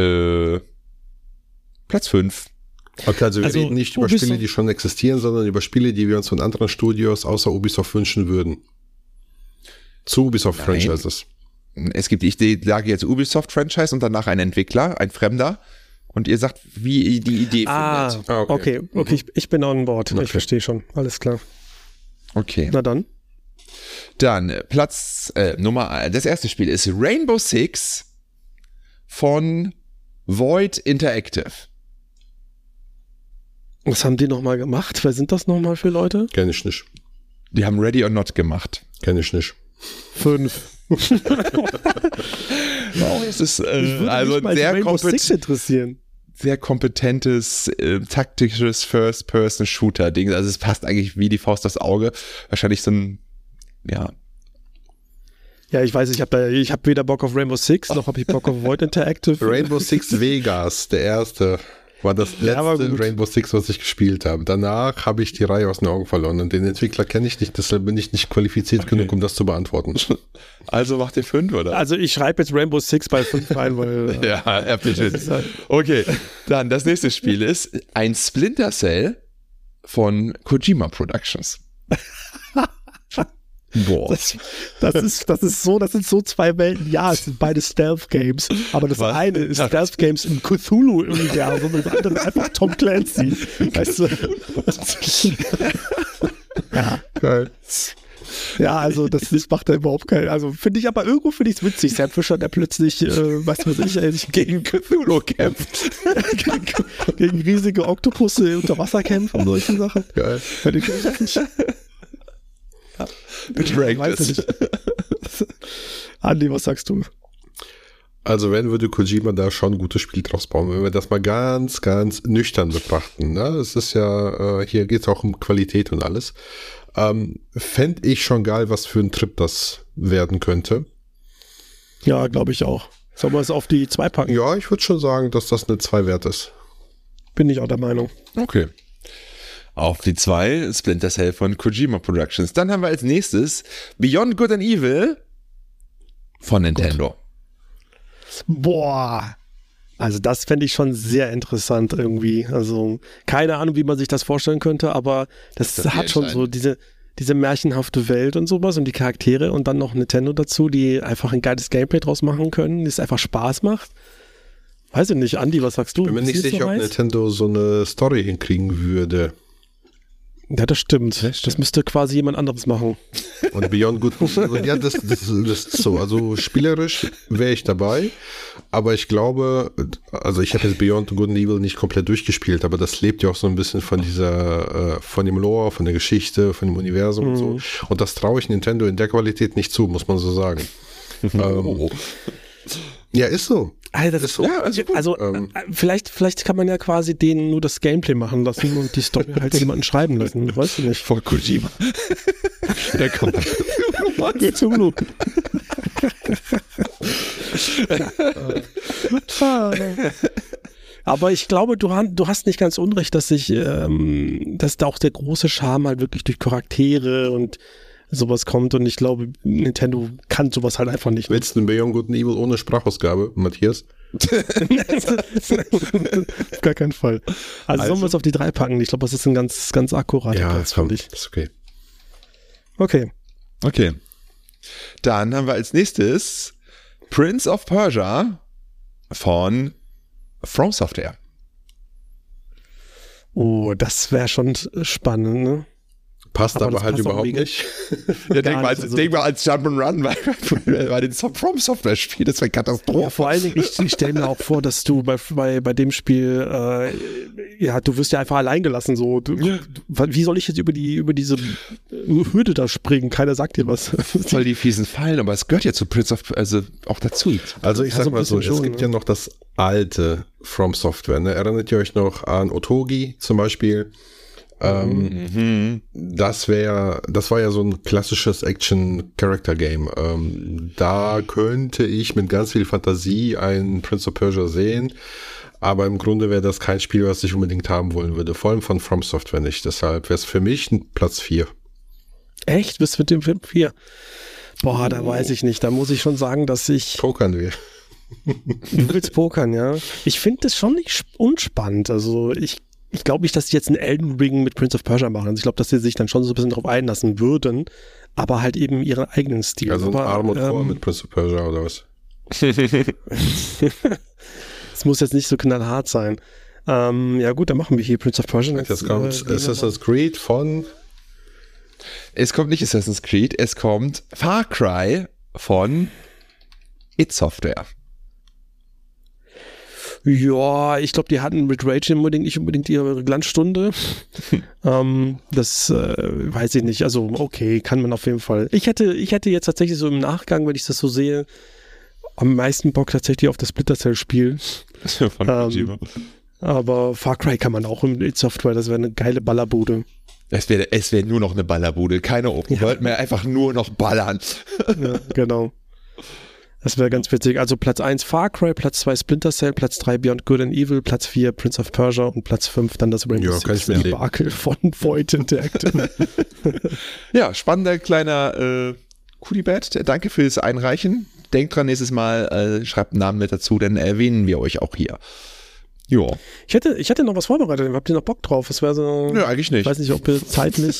Speaker 2: Platz 5.
Speaker 3: Okay, also wir reden nicht über Spiele, die schon existieren, sondern über Spiele, die wir uns von anderen Studios außer Ubisoft wünschen würden. Zu Ubisoft-Franchises.
Speaker 2: Ich sage jetzt Ubisoft-Franchise und danach ein Entwickler, ein Fremder. Und ihr sagt, wie ihr die Idee findet.
Speaker 1: Okay, ich bin on board. Okay. Ich verstehe schon. Alles klar.
Speaker 2: Okay.
Speaker 1: Na dann.
Speaker 2: Dann das erste Spiel ist Rainbow Six von Void Interactive.
Speaker 1: Was haben die nochmal gemacht? Wer sind das nochmal für Leute?
Speaker 3: Kenn ich nicht.
Speaker 2: Die haben Ready or Not gemacht.
Speaker 3: Kenn ich nicht.
Speaker 1: 5.
Speaker 2: Wow, es ist also sehr kompetentes, taktisches First-Person-Shooter-Ding. Also es passt eigentlich wie die Faust aufs Auge. Wahrscheinlich so ein,
Speaker 1: Ja, ich weiß, ich habe weder Bock auf Rainbow Six, noch habe ich Bock auf Void Interactive.
Speaker 3: Rainbow Six Vegas, der erste, war das letzte Rainbow Six, was ich gespielt habe. Danach habe ich die Reihe aus den Augen verloren und den Entwickler kenne ich nicht, deshalb bin ich nicht qualifiziert genug, um das zu beantworten.
Speaker 2: Also macht ihr 5, oder?
Speaker 1: Also ich schreibe jetzt Rainbow Six bei 5 rein, weil...
Speaker 2: ja, bitte. Okay, dann das nächste Spiel ist ein Splinter Cell von Kojima Productions. Boah.
Speaker 1: Das sind so zwei Welten. Ja, es sind beide Stealth-Games, aber das eine ist Stealth-Games im Cthulhu-Universum und das andere einfach Tom Clancy. Weißt du? Ja. Geil. Ja, also das macht da überhaupt keinen, also finde ich es witzig, Sam Fisher, der plötzlich, gegen Cthulhu kämpft. gegen riesige Oktopusse unter Wasser kämpft und solche Sachen. Geil. Finde ich witzig.
Speaker 2: Bitte rank das.
Speaker 1: Andi, was sagst du?
Speaker 3: Also wenn würde Kojima da schon ein gutes Spiel draus bauen, wenn wir das mal ganz, ganz nüchtern betrachten. Ne? Es ist ja, hier geht es auch um Qualität und alles. Fände ich schon geil, was für ein Trip das werden könnte.
Speaker 1: Ja, glaube ich auch. Sollen wir es auf die 2 packen?
Speaker 3: Ja, ich würde schon sagen, dass das eine 2 wert ist.
Speaker 1: Bin ich auch der Meinung.
Speaker 2: Okay. Auf die 2 Splinter Cell von Kojima Productions. Dann haben wir als nächstes Beyond Good and Evil von Nintendo.
Speaker 1: Boah. Also das fände ich schon sehr interessant irgendwie. Also keine Ahnung, wie man sich das vorstellen könnte, aber das hat schon so diese märchenhafte Welt und sowas und die Charaktere und dann noch Nintendo dazu, die einfach ein geiles Gameplay draus machen können, das einfach Spaß macht. Weiß ich nicht, Andi, was sagst du?
Speaker 3: Bin mir nicht sicher, ob Nintendo so eine Story hinkriegen würde.
Speaker 1: Ja, das stimmt. Das müsste quasi jemand anderes machen.
Speaker 3: Und Beyond Good and Evil, ja, das ist so. Also spielerisch wäre ich dabei, aber ich glaube, also ich habe jetzt Beyond Good and Evil nicht komplett durchgespielt, aber das lebt ja auch so ein bisschen von von dem Lore, von der Geschichte, von dem Universum und so. Und das traue ich Nintendo in der Qualität nicht zu, muss man so sagen. Ja, ist so.
Speaker 1: Alter, das ist so. Ja, also vielleicht kann man ja quasi denen nur das Gameplay machen lassen und die Story halt jemanden schreiben lassen. Weißt du nicht?
Speaker 2: Vor Kojima. Der kommt.
Speaker 1: Geht zum Blut. Aber ich glaube, du hast nicht ganz unrecht, dass da auch der große Charme halt wirklich durch Charaktere und sowas kommt und ich glaube, Nintendo kann sowas halt einfach nicht.
Speaker 3: Willst du ein Beyond Good and Evil ohne Sprachausgabe, Matthias?
Speaker 1: Auf gar keinen Fall. Also sollen wir es auf die 3 packen? Ich glaube, das ist ein ganz, ganz akkurater Platz, finde ich.
Speaker 3: Ist okay.
Speaker 2: Okay. Dann haben wir als nächstes Prince of Persia von From Software.
Speaker 1: Oh, das wäre schon spannend, ne?
Speaker 3: Passt aber halt überhaupt nicht.
Speaker 2: Ja, denk mal als Jump'n'Run bei den From Software Spiel, das wäre Katastrophe.
Speaker 1: Ja, vor allen Dingen, ich stelle mir auch vor, dass du bei dem Spiel, du wirst ja einfach allein gelassen, so. Wie soll ich jetzt über diese Hürde da springen? Keiner sagt dir was.
Speaker 2: Voll die fiesen Fallen, aber es gehört ja zu Prince of, also auch dazu.
Speaker 3: Also ich sag mal so, es gibt ja noch das alte From Software, ne? Erinnert ihr euch noch an Otogi zum Beispiel? Das war ja so ein klassisches Action-Character-Game. Da könnte ich mit ganz viel Fantasie einen Prince of Persia sehen, aber im Grunde wäre das kein Spiel, was ich unbedingt haben wollen würde, vor allem von From Software nicht. Deshalb wäre es für mich ein Platz 4.
Speaker 1: Echt? Bist du mit dem Film 4? Boah, da weiß ich nicht. Da muss ich schon sagen, dass ich...
Speaker 3: Pokern wir.
Speaker 1: Du willst pokern, ja? Ich finde das schon nicht unspannend. Also ich glaube nicht, dass die jetzt einen Elden Ring mit Prince of Persia machen. Also ich glaube, dass sie sich dann schon so ein bisschen drauf einlassen würden, aber halt eben ihren eigenen Stil.
Speaker 3: Also ein Armored Core mit Prince of Persia oder was?
Speaker 1: Es muss jetzt nicht so knallhart sein. Ja gut, dann machen wir hier Prince of Persia.
Speaker 3: Jetzt kommt Assassin's Creed von...
Speaker 2: Es kommt nicht Assassin's Creed, es kommt Far Cry von id Software.
Speaker 1: Ja, ich glaube, die hatten mit Rage nicht unbedingt ihre Glanzstunde. Das weiß ich nicht. Also okay, kann man auf jeden Fall. Ich hätte jetzt tatsächlich so im Nachgang, wenn ich das so sehe, am meisten Bock tatsächlich auf das Splinter Cell-Spiel. Aber Far Cry kann man auch in id Software, das wäre eine geile Ballerbude.
Speaker 2: Es wäre nur noch eine Ballerbude, keine Open World mehr, einfach nur noch ballern.
Speaker 1: Ja, genau. Das wäre ganz witzig. Also Platz 1 Far Cry, Platz 2 Splinter Cell, Platz 3 Beyond Good and Evil, Platz 4 Prince of Persia und Platz 5 dann das Rainbow Six Debakel von Void Interactive.
Speaker 2: Ja, spannender kleiner Goodie-Bag. Danke fürs Einreichen. Denkt dran, nächstes Mal schreibt einen Namen mit dazu, dann erwähnen wir euch auch hier. Jo.
Speaker 1: Ich hätte noch was vorbereitet. Habt ihr noch Bock drauf? Das wäre so...
Speaker 2: Nö, eigentlich nicht.
Speaker 1: Ich weiß nicht, ob wir zeitlich...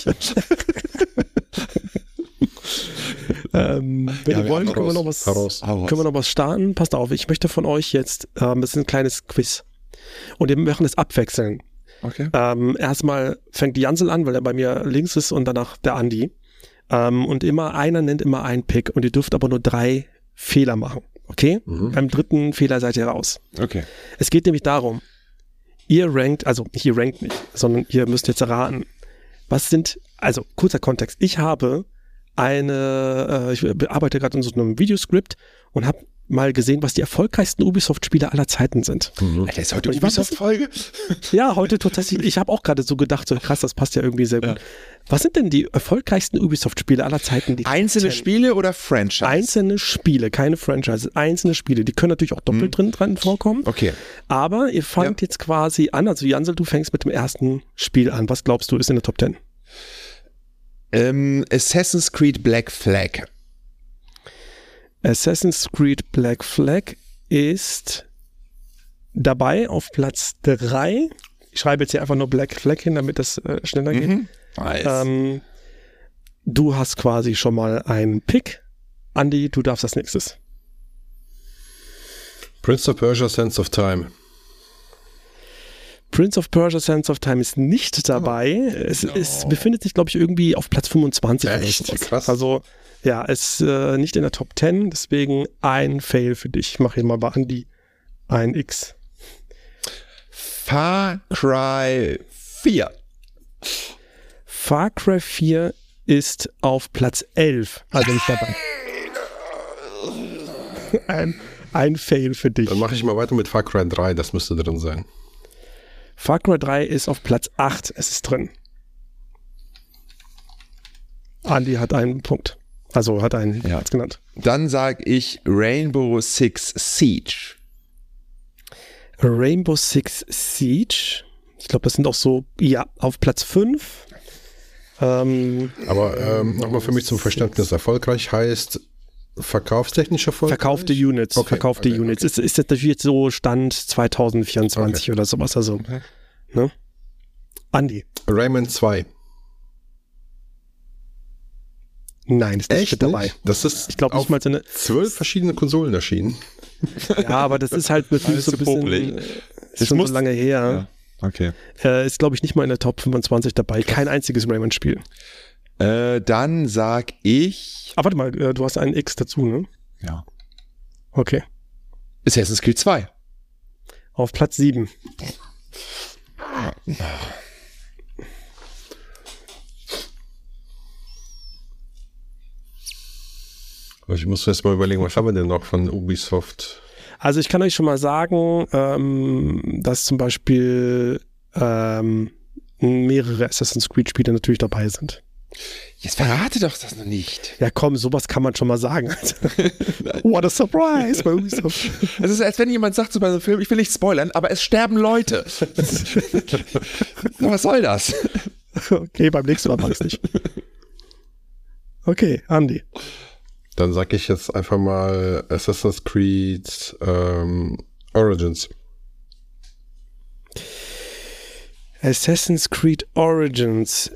Speaker 1: wenn ihr wollt, können wir noch was starten. Passt auf, ich möchte von euch jetzt, das ist ein kleines Quiz. Und wir machen es abwechseln.
Speaker 2: Okay.
Speaker 1: Erstmal fängt die Jansel an, weil er bei mir links ist und danach der Andi. Und einer nennt immer einen Pick und ihr dürft aber nur 3 Fehler machen. Okay? Beim 3. Fehler seid ihr raus.
Speaker 2: Okay.
Speaker 1: Es geht nämlich darum, ihr rankt nicht, sondern ihr müsst jetzt erraten, also kurzer Kontext, ich arbeite gerade in so einem Videoscript und habe mal gesehen, was die erfolgreichsten Ubisoft-Spiele aller Zeiten sind.
Speaker 2: Alter, ist heute
Speaker 1: Und ich war
Speaker 2: Ubisoft-Folge?
Speaker 1: Ja, heute total. Ich habe auch gerade so gedacht, so krass, das passt ja irgendwie sehr gut. Was sind denn die erfolgreichsten Ubisoft-Spiele aller Zeiten? Die
Speaker 2: Einzelne Spiele oder Franchise?
Speaker 1: Einzelne Spiele, keine Franchise, einzelne Spiele. Die können natürlich auch doppelt drin vorkommen.
Speaker 2: Okay.
Speaker 1: Aber ihr fangt jetzt quasi an, also Jansel, du fängst mit dem ersten Spiel an. Was glaubst du, ist in der Top 10?
Speaker 2: Assassin's Creed Black Flag.
Speaker 1: Assassin's Creed Black Flag ist dabei auf Platz 3. Ich schreibe jetzt hier einfach nur Black Flag hin, damit das schneller geht.
Speaker 2: Nice.
Speaker 1: Du hast quasi schon mal einen Pick. Andi, du darfst als nächstes.
Speaker 3: Prince of Persia, Sands of Time.
Speaker 1: Prince of Persia Sands of Time ist nicht dabei. Es befindet sich, glaube ich, irgendwie auf Platz 25.
Speaker 3: Echt?
Speaker 1: Oder sowas.
Speaker 3: Krass.
Speaker 1: Also, ja, ist nicht in der Top 10, deswegen ein Fail für dich. Ich mache hier mal bei Andi ein X.
Speaker 2: Far Cry 4.
Speaker 1: Far Cry 4 ist auf Platz 11, also nicht dabei. Ein Fail für dich.
Speaker 3: Dann mache ich mal weiter mit Far Cry 3, das müsste drin sein.
Speaker 1: Far Cry 3 ist auf Platz 8, es ist drin. Andi hat einen Punkt. Also hat einen Platz genannt.
Speaker 2: Dann sage ich Rainbow Six Siege.
Speaker 1: Rainbow Six Siege. Ich glaube, das sind auch so, auf Platz 5.
Speaker 3: Aber nochmal für mich zum Verständnis, erfolgreich heißt verkaufstechnisch erfolgreich?
Speaker 1: Verkaufte Units. Units. Ist das natürlich jetzt so Stand 2024 oder sowas. Also, ne? Andi.
Speaker 3: Rayman 2.
Speaker 1: Nein, ist nicht mit dabei.
Speaker 3: Das ist
Speaker 1: ich glaube nicht mal so eine
Speaker 3: 12 verschiedene Konsolen erschienen.
Speaker 1: Ja, aber das ist halt natürlich so ein bisschen ist schon so lange her.
Speaker 2: Ja. Okay.
Speaker 1: Ist, glaube ich, nicht mal in der Top 25 dabei. Kein einziges Rayman-Spiel.
Speaker 2: Dann sag ich...
Speaker 1: Warte mal, du hast einen X dazu, ne?
Speaker 2: Ja.
Speaker 1: Okay.
Speaker 2: Assassin's Creed 2.
Speaker 1: Auf Platz 7.
Speaker 3: Ich muss erst mal überlegen, was haben wir denn noch von Ubisoft?
Speaker 1: Also ich kann euch schon mal sagen, dass zum Beispiel mehrere Assassin's Creed Spiele natürlich dabei sind.
Speaker 2: Jetzt verrate doch das noch nicht.
Speaker 1: Ja komm, sowas kann man schon mal sagen. What a surprise bei Ubisoft.
Speaker 2: Es ist, als wenn jemand sagt so bei einem Film, ich will nicht spoilern, aber es sterben Leute. Was soll das?
Speaker 1: Okay, beim nächsten Mal mag's nicht. Okay, Andi.
Speaker 3: Dann sag ich jetzt einfach mal Assassin's Creed Origins.
Speaker 1: Assassin's Creed Origins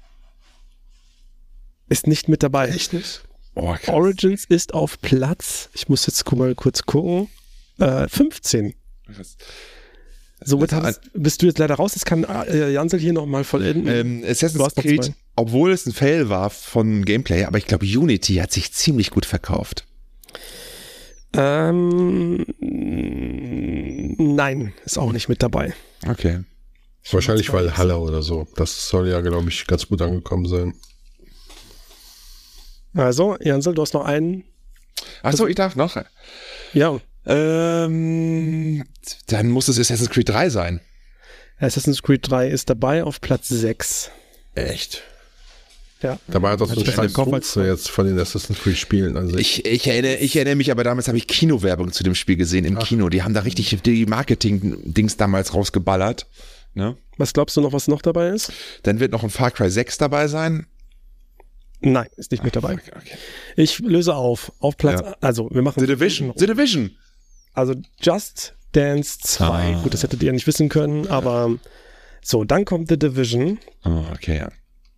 Speaker 1: ist nicht mit dabei.
Speaker 3: Echt nicht?
Speaker 2: Oh, krass.
Speaker 1: Origins ist auf Platz, ich muss jetzt mal kurz gucken, 15. Somit bist du jetzt leider raus. Das kann Jansel hier nochmal vollenden.
Speaker 2: Assassin's Creed, obwohl es ein Fail war von Gameplay, aber ich glaube, Unity hat sich ziemlich gut verkauft.
Speaker 1: Nein, ist auch nicht mit dabei.
Speaker 2: Okay.
Speaker 3: Wahrscheinlich Valhalla oder so. Das soll ja, glaube ich, ganz gut angekommen sein.
Speaker 1: Also, Jansel, du hast noch einen.
Speaker 2: Achso, ich darf noch.
Speaker 1: Ja.
Speaker 2: Dann muss es Assassin's Creed 3 sein.
Speaker 1: Assassin's Creed 3 ist dabei auf Platz 6.
Speaker 3: Echt?
Speaker 1: Ja.
Speaker 3: Dabei hat das so
Speaker 1: besser
Speaker 3: ein
Speaker 1: Kopf als
Speaker 3: jetzt von den Assassin's Creed Spielen an sich.
Speaker 2: Ich erinnere mich, aber damals habe ich Kinowerbung zu dem Spiel gesehen im Kino. Die haben da richtig die Marketing-Dings damals rausgeballert. Ne?
Speaker 1: Was glaubst du noch, was noch dabei ist?
Speaker 2: Dann wird noch ein Far Cry 6 dabei sein.
Speaker 1: Nein, ist nicht mit dabei.
Speaker 2: Okay.
Speaker 1: Ich löse auf Platz, also wir machen
Speaker 2: The Division.
Speaker 1: Also Just Dance 2. Gut, das hättet ihr nicht wissen können, aber so, dann kommt The Division.
Speaker 2: Oh, okay, ja.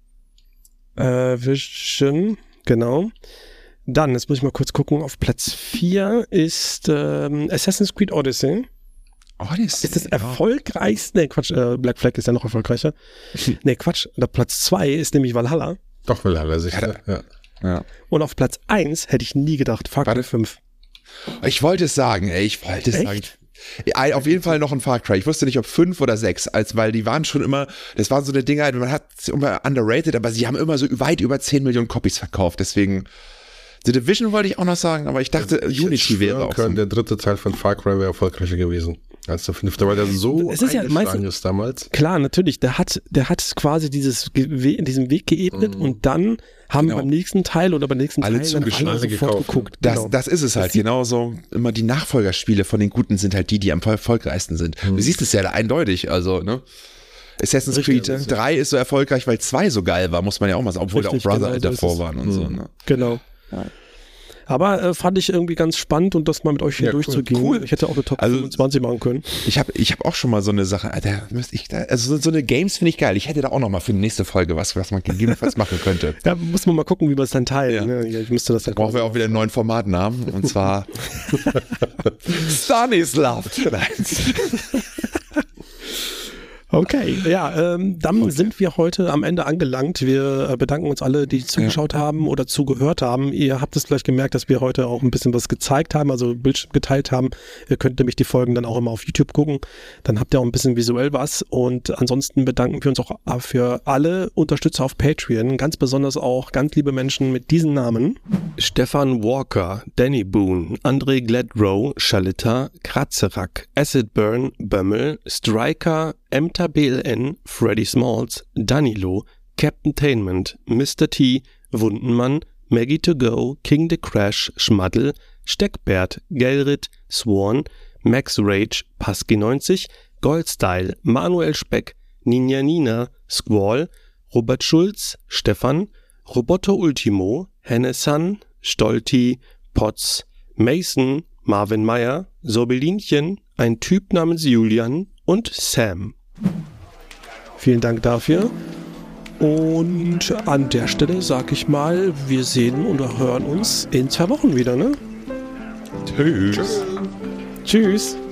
Speaker 1: Vision, genau. Dann, jetzt muss ich mal kurz gucken, auf Platz 4 ist Assassin's Creed Odyssey.
Speaker 2: Odyssey?
Speaker 1: Ist das erfolgreichste? Nee, Quatsch, Black Flag ist ja noch erfolgreicher. Nee, Quatsch, Platz 2 ist nämlich Valhalla.
Speaker 3: Doch, Valhalla, sicher.
Speaker 2: Ja.
Speaker 1: Und auf Platz 1 hätte ich nie gedacht, Far Cry 5.
Speaker 2: Ich wollte es sagen, sagen. Auf jeden Fall noch ein Far Cry. Ich wusste nicht, ob 5 oder 6, weil die waren schon immer, das waren so eine Dinger, man hat sie immer underrated, aber sie haben immer so weit über 10 Millionen Copies verkauft, deswegen The Division wollte ich auch noch sagen, aber ich dachte, Unity wäre auch so.
Speaker 3: Der dritte Teil von Far Cry wäre erfolgreicher gewesen als der fünfte, weil der so eingeschlagen ist damals.
Speaker 1: Klar, natürlich, der hat quasi diesen Weg geebnet und dann haben beim nächsten Teil oder beim nächsten
Speaker 2: alle
Speaker 1: Teil
Speaker 2: zugeschlagen
Speaker 1: sofort geguckt.
Speaker 2: Das ist es halt, genauso immer die Nachfolgerspiele von den Guten sind halt die am erfolgreichsten sind. Du siehst es ja da eindeutig, also, ne? Assassin's Creed 3 ist so erfolgreich, weil 2 so geil war, muss man ja auch mal sagen, obwohl da auch Brother davor waren und so, ne?
Speaker 1: Genau. Ja. Aber fand ich irgendwie ganz spannend und das mal mit euch hier durchzugehen. Cool. Ich hätte auch eine Top 25 machen können.
Speaker 2: Ich hab auch schon mal so eine Sache, also so eine Games finde ich geil. Ich hätte da auch noch mal für die nächste Folge was man gegebenenfalls machen könnte.
Speaker 1: Ja, muss man mal gucken, wie wir es dann teilen. Ja. Ich müsste das dann
Speaker 2: brauchen wir auch wieder einen neuen Formatnamen und zwar Stanislav.
Speaker 1: Okay, ja, dann sind wir heute am Ende angelangt. Wir bedanken uns alle, die zugeschaut haben oder zugehört haben. Ihr habt es vielleicht gemerkt, dass wir heute auch ein bisschen was gezeigt haben, also Bildschirm geteilt haben. Ihr könnt nämlich die Folgen dann auch immer auf YouTube gucken. Dann habt ihr auch ein bisschen visuell was. Und ansonsten bedanken wir uns auch für alle Unterstützer auf Patreon. Ganz besonders auch ganz liebe Menschen mit diesen Namen. Stefan Walker, Danny Boone, André Gladrow, Schalitta, Kratzerak, Acid Burn, Bömmel, Striker, Emta BLN, Freddy Smalls, Danilo, Captain Tainment, Mr. T, Wundenmann, Maggie to Go, King the Crash, Schmaddel, Steckbert, Gelrit, Sworn, Max Rage, Pasky 90, Goldstyle, Manuel Speck, Ninja Nina, Squall, Robert Schulz, Stefan, Roboto Ultimo, Hennesan, Stolti, Potts, Mason, Marvin Meyer, Sorbelinchen, ein Typ namens Julian und Sam. Vielen Dank dafür. Und an der Stelle sage ich mal, wir sehen und hören uns in 2 Wochen wieder, ne?
Speaker 2: Tschüss.
Speaker 1: Tschüss.